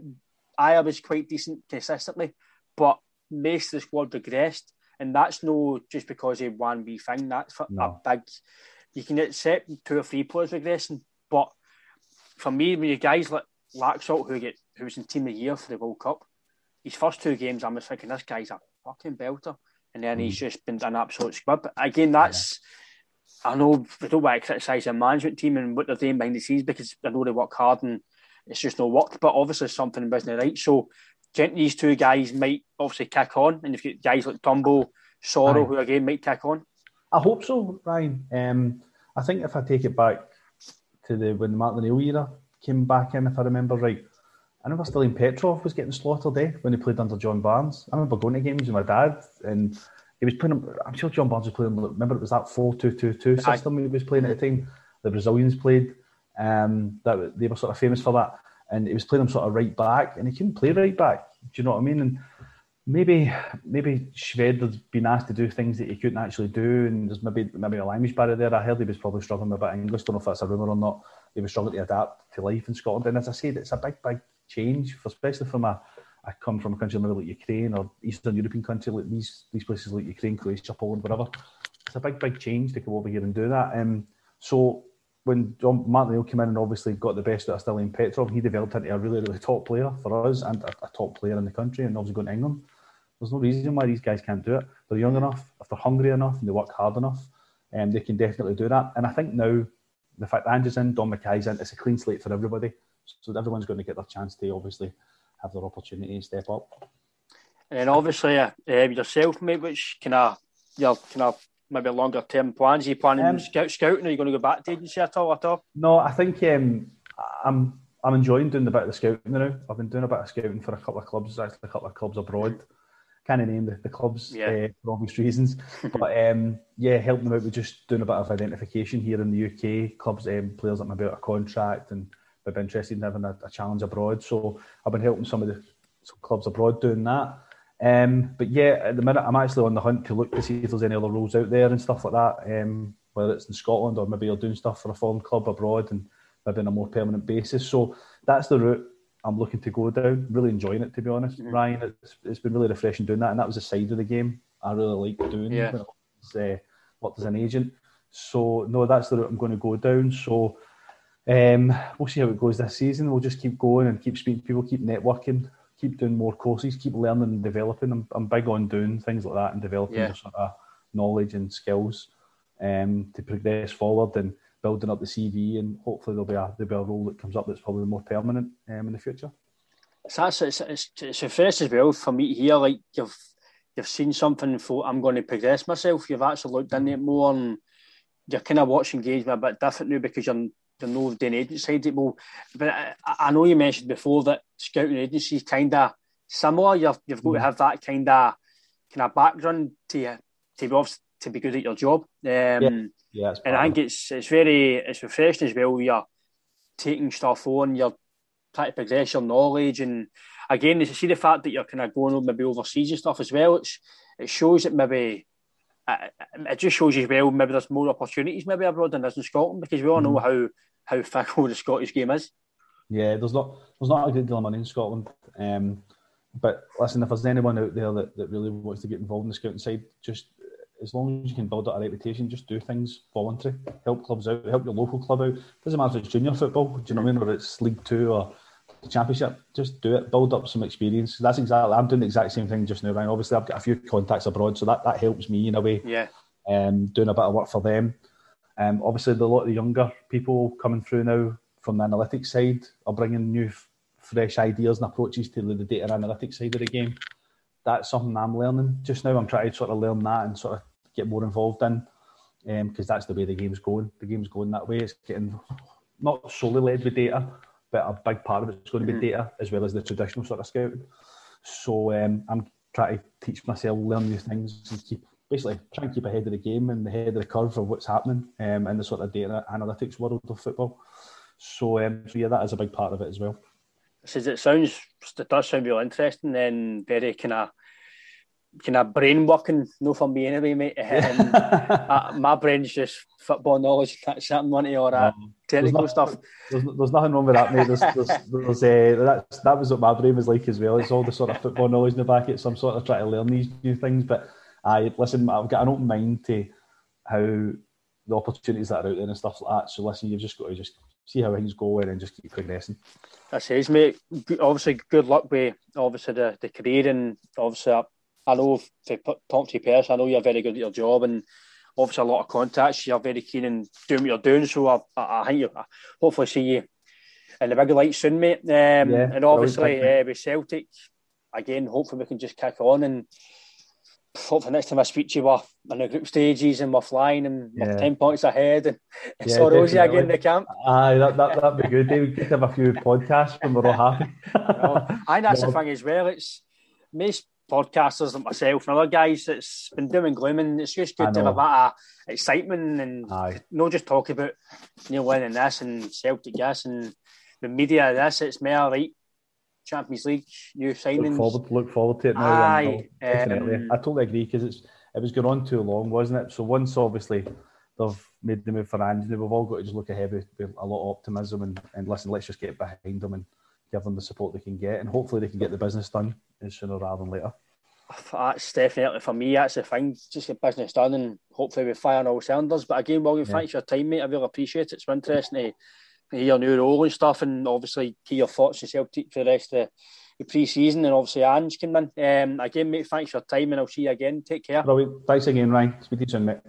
was quite decent consistently, but most of the squad regressed, and that's no just because of one wee thing. That's a big. You can accept 2 or 3 players regressing, but for me, when you guys like Laxalt, who was in Team of the Year for the World Cup, his first 2 games, I'm just thinking this guy's a fucking belter, and then he's just been an absolute squib. Again, that's I know we don't want to criticise the management team and what they're doing behind the scenes, because I know they work hard and it's just not worked, but obviously something wasn't right. So these 2 guys might obviously kick on, and if you get guys like Tumbo, Sorrow, who again might kick on. I hope so, Ryan. I think if I take it back to when the Martin O'Neill era came back in, if I remember right, I remember Stalin Petrov was getting slaughtered when he played under John Barnes. I remember going to games with my dad, and he was playing. I'm sure John Barnes was playing. Remember, it was that 4-2-2-2 system he was playing at the time. The Brazilians played. That they were sort of famous for that, and he was playing them sort of right back, and he couldn't play right back. Do you know what I mean? And maybe Shved had been asked to do things that he couldn't actually do, and there's maybe a language barrier there. I heard he was probably struggling with a bit of English. Don't know if that's a rumour or not. He was struggling to adapt to life in Scotland, and as I said, it's a big change, especially from I come from a country like Ukraine or Eastern European country like these places like Ukraine, Croatia, Poland, whatever. It's a big change to come over here and do that. So when Martin O'Neill came in and obviously got the best out of Stalin Petrov, he developed into a really, really top player for us and a top player in the country, and obviously going to England. There's no reason why these guys can't do it. They're young enough, if they're hungry enough and they work hard enough, they can definitely do that. And I think now, the fact that Andrew's in, Don Mackay's in, it's a clean slate for everybody. So everyone's going to get their chance to obviously have their opportunity and step up. And then obviously yourself, mate, which maybe longer term plans? Are you planning scouting? Are you going to go back to agency at all? No, I think I'm enjoying doing a bit of the scouting now. I've been doing a bit of scouting for a couple of clubs, actually a couple of clubs abroad. Can't name the clubs for obvious reasons, but helping them out with just doing a bit of identification here in the UK. Clubs, players that might be out of contract and might be interested in having a challenge abroad. So I've been helping some clubs abroad doing that. But at the minute I'm actually on the hunt to look to see if there's any other roles out there and stuff like that, whether it's in Scotland or maybe you're doing stuff for a foreign club abroad and maybe on a more permanent basis. So that's the route I'm looking to go down. Really enjoying it, to be honest, Ryan. It's been really refreshing doing that, and that was a side of the game I really like doing when I worked as an agent. So no, that's the route I'm going to go down. So we'll see how it goes this season. We'll just keep going and keep speaking to people, keep networking, keep doing more courses, keep learning and developing. I'm big on doing things like that and developing the sort of knowledge and skills to progress forward and building up the CV, and hopefully there'll be a role that comes up that's probably more permanent in the future. It's refreshing as well for me here. Like you've seen something and thought, I'm going to progress myself. You've actually looked into it more, and you're kind of watching games a bit different now because you're no doing agent side. But I know you mentioned before that scouting agency is kind of similar. You've got to have that kind of background to be good at your job. And I think it's refreshing as well. You're taking stuff on, you're trying to progress your knowledge, and again, you see the fact that you're kind of going maybe overseas and stuff as well. It shows that maybe it just shows you as well. Maybe there's more opportunities maybe abroad than there's in Scotland, because we all know how fickle the Scottish game is. Yeah, there's not a great deal of money in Scotland. But listen, if there's anyone out there that really wants to get involved in the scouting side, just as long as you can build up a reputation, just do things voluntary. Help clubs out, help your local club out. Doesn't matter if it's junior football, do you know what I mean, or it's League 2 or the Championship. Just do it, build up some experience. I'm doing the exact same thing just now, Ryan. Obviously, I've got a few contacts abroad, so that helps me in a way. Yeah. Doing a bit of work for them. Obviously, a lot of the younger people coming through now from the analytics side are bringing new, fresh ideas and approaches to the data analytics side of the game. That's something I'm learning just now. I'm trying to sort of learn that and sort of get more involved in, because that's the way the game's going. The game's going that way. It's getting not solely led with data, but a big part of it's going to be data as well as the traditional sort of scouting. So I'm try to teach myself, learn new things, and try and keep ahead of the game and ahead of the curve of what's happening in the sort of data analytics world of football. So yeah, that is a big part of it as well. It does sound real interesting and very kind of brain working, no for me anyway, mate. My brain's just football knowledge, that's something on or that technical stuff. There's nothing wrong with that, mate. That was what my brain was like as well. It's all the sort of football knowledge in the back of it, so I'm sort of trying to learn these new things. But listen, I've got an open mind to how the opportunities that are out there and stuff like that. So listen, you've just got to see how things go and just keep progressing. That says, mate, obviously good luck with obviously the career, and obviously I know to talk to you personally, I know you're very good at your job and obviously a lot of contacts. You're very keen in doing what you're doing, so I think you hopefully see you in the big light soon, mate. And obviously with Celtic, again, hopefully we can just kick on, and hopefully next time I speak to you, we're in the group stages and we're flying and we're 10 points ahead and it's all rosy again in the camp. That'd be good. We could have a few podcasts when we're all happy. And that's the thing as well. It's most podcasters like myself and other guys, it's been doom and gloom, and it's just good to have a bit of excitement and not just talk about Neil Lennon this and Celtic this and the media this. It's more right. Champions League, new signings. Look forward to it now. Definitely. I totally agree, because it was going on too long, wasn't it? So once obviously they've made the move for Anthony, we've all got to just look ahead with a lot of optimism and listen, let's just get behind them and give them the support they can get, and hopefully they can get the business done sooner rather than later. That's definitely, for me, that's the thing. Just get business done and hopefully we fire on all cylinders. But again, William, thanks for your time, mate. I really appreciate it. It's been interesting to hear your new role and stuff, and obviously hear your thoughts on Celtic for the rest of the pre-season, and obviously Ange coming in. Again, mate, thanks for your time, and I'll see you again. Take care. Brilliant. Thanks again, Ryan. Speak to you soon, mate.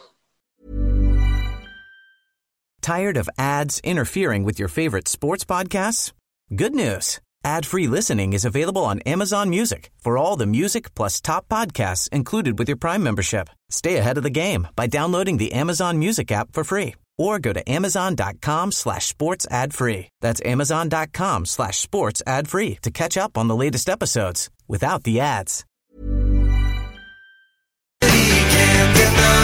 Tired of ads interfering with your favorite sports podcasts? Good news. Ad-free listening is available on Amazon Music for all the music plus top podcasts included with your Prime membership. Stay ahead of the game by downloading the Amazon Music app for free, or go to amazon.com/sports ad free. That's amazon.com/sports ad free to catch up on the latest episodes without the ads. You can't deny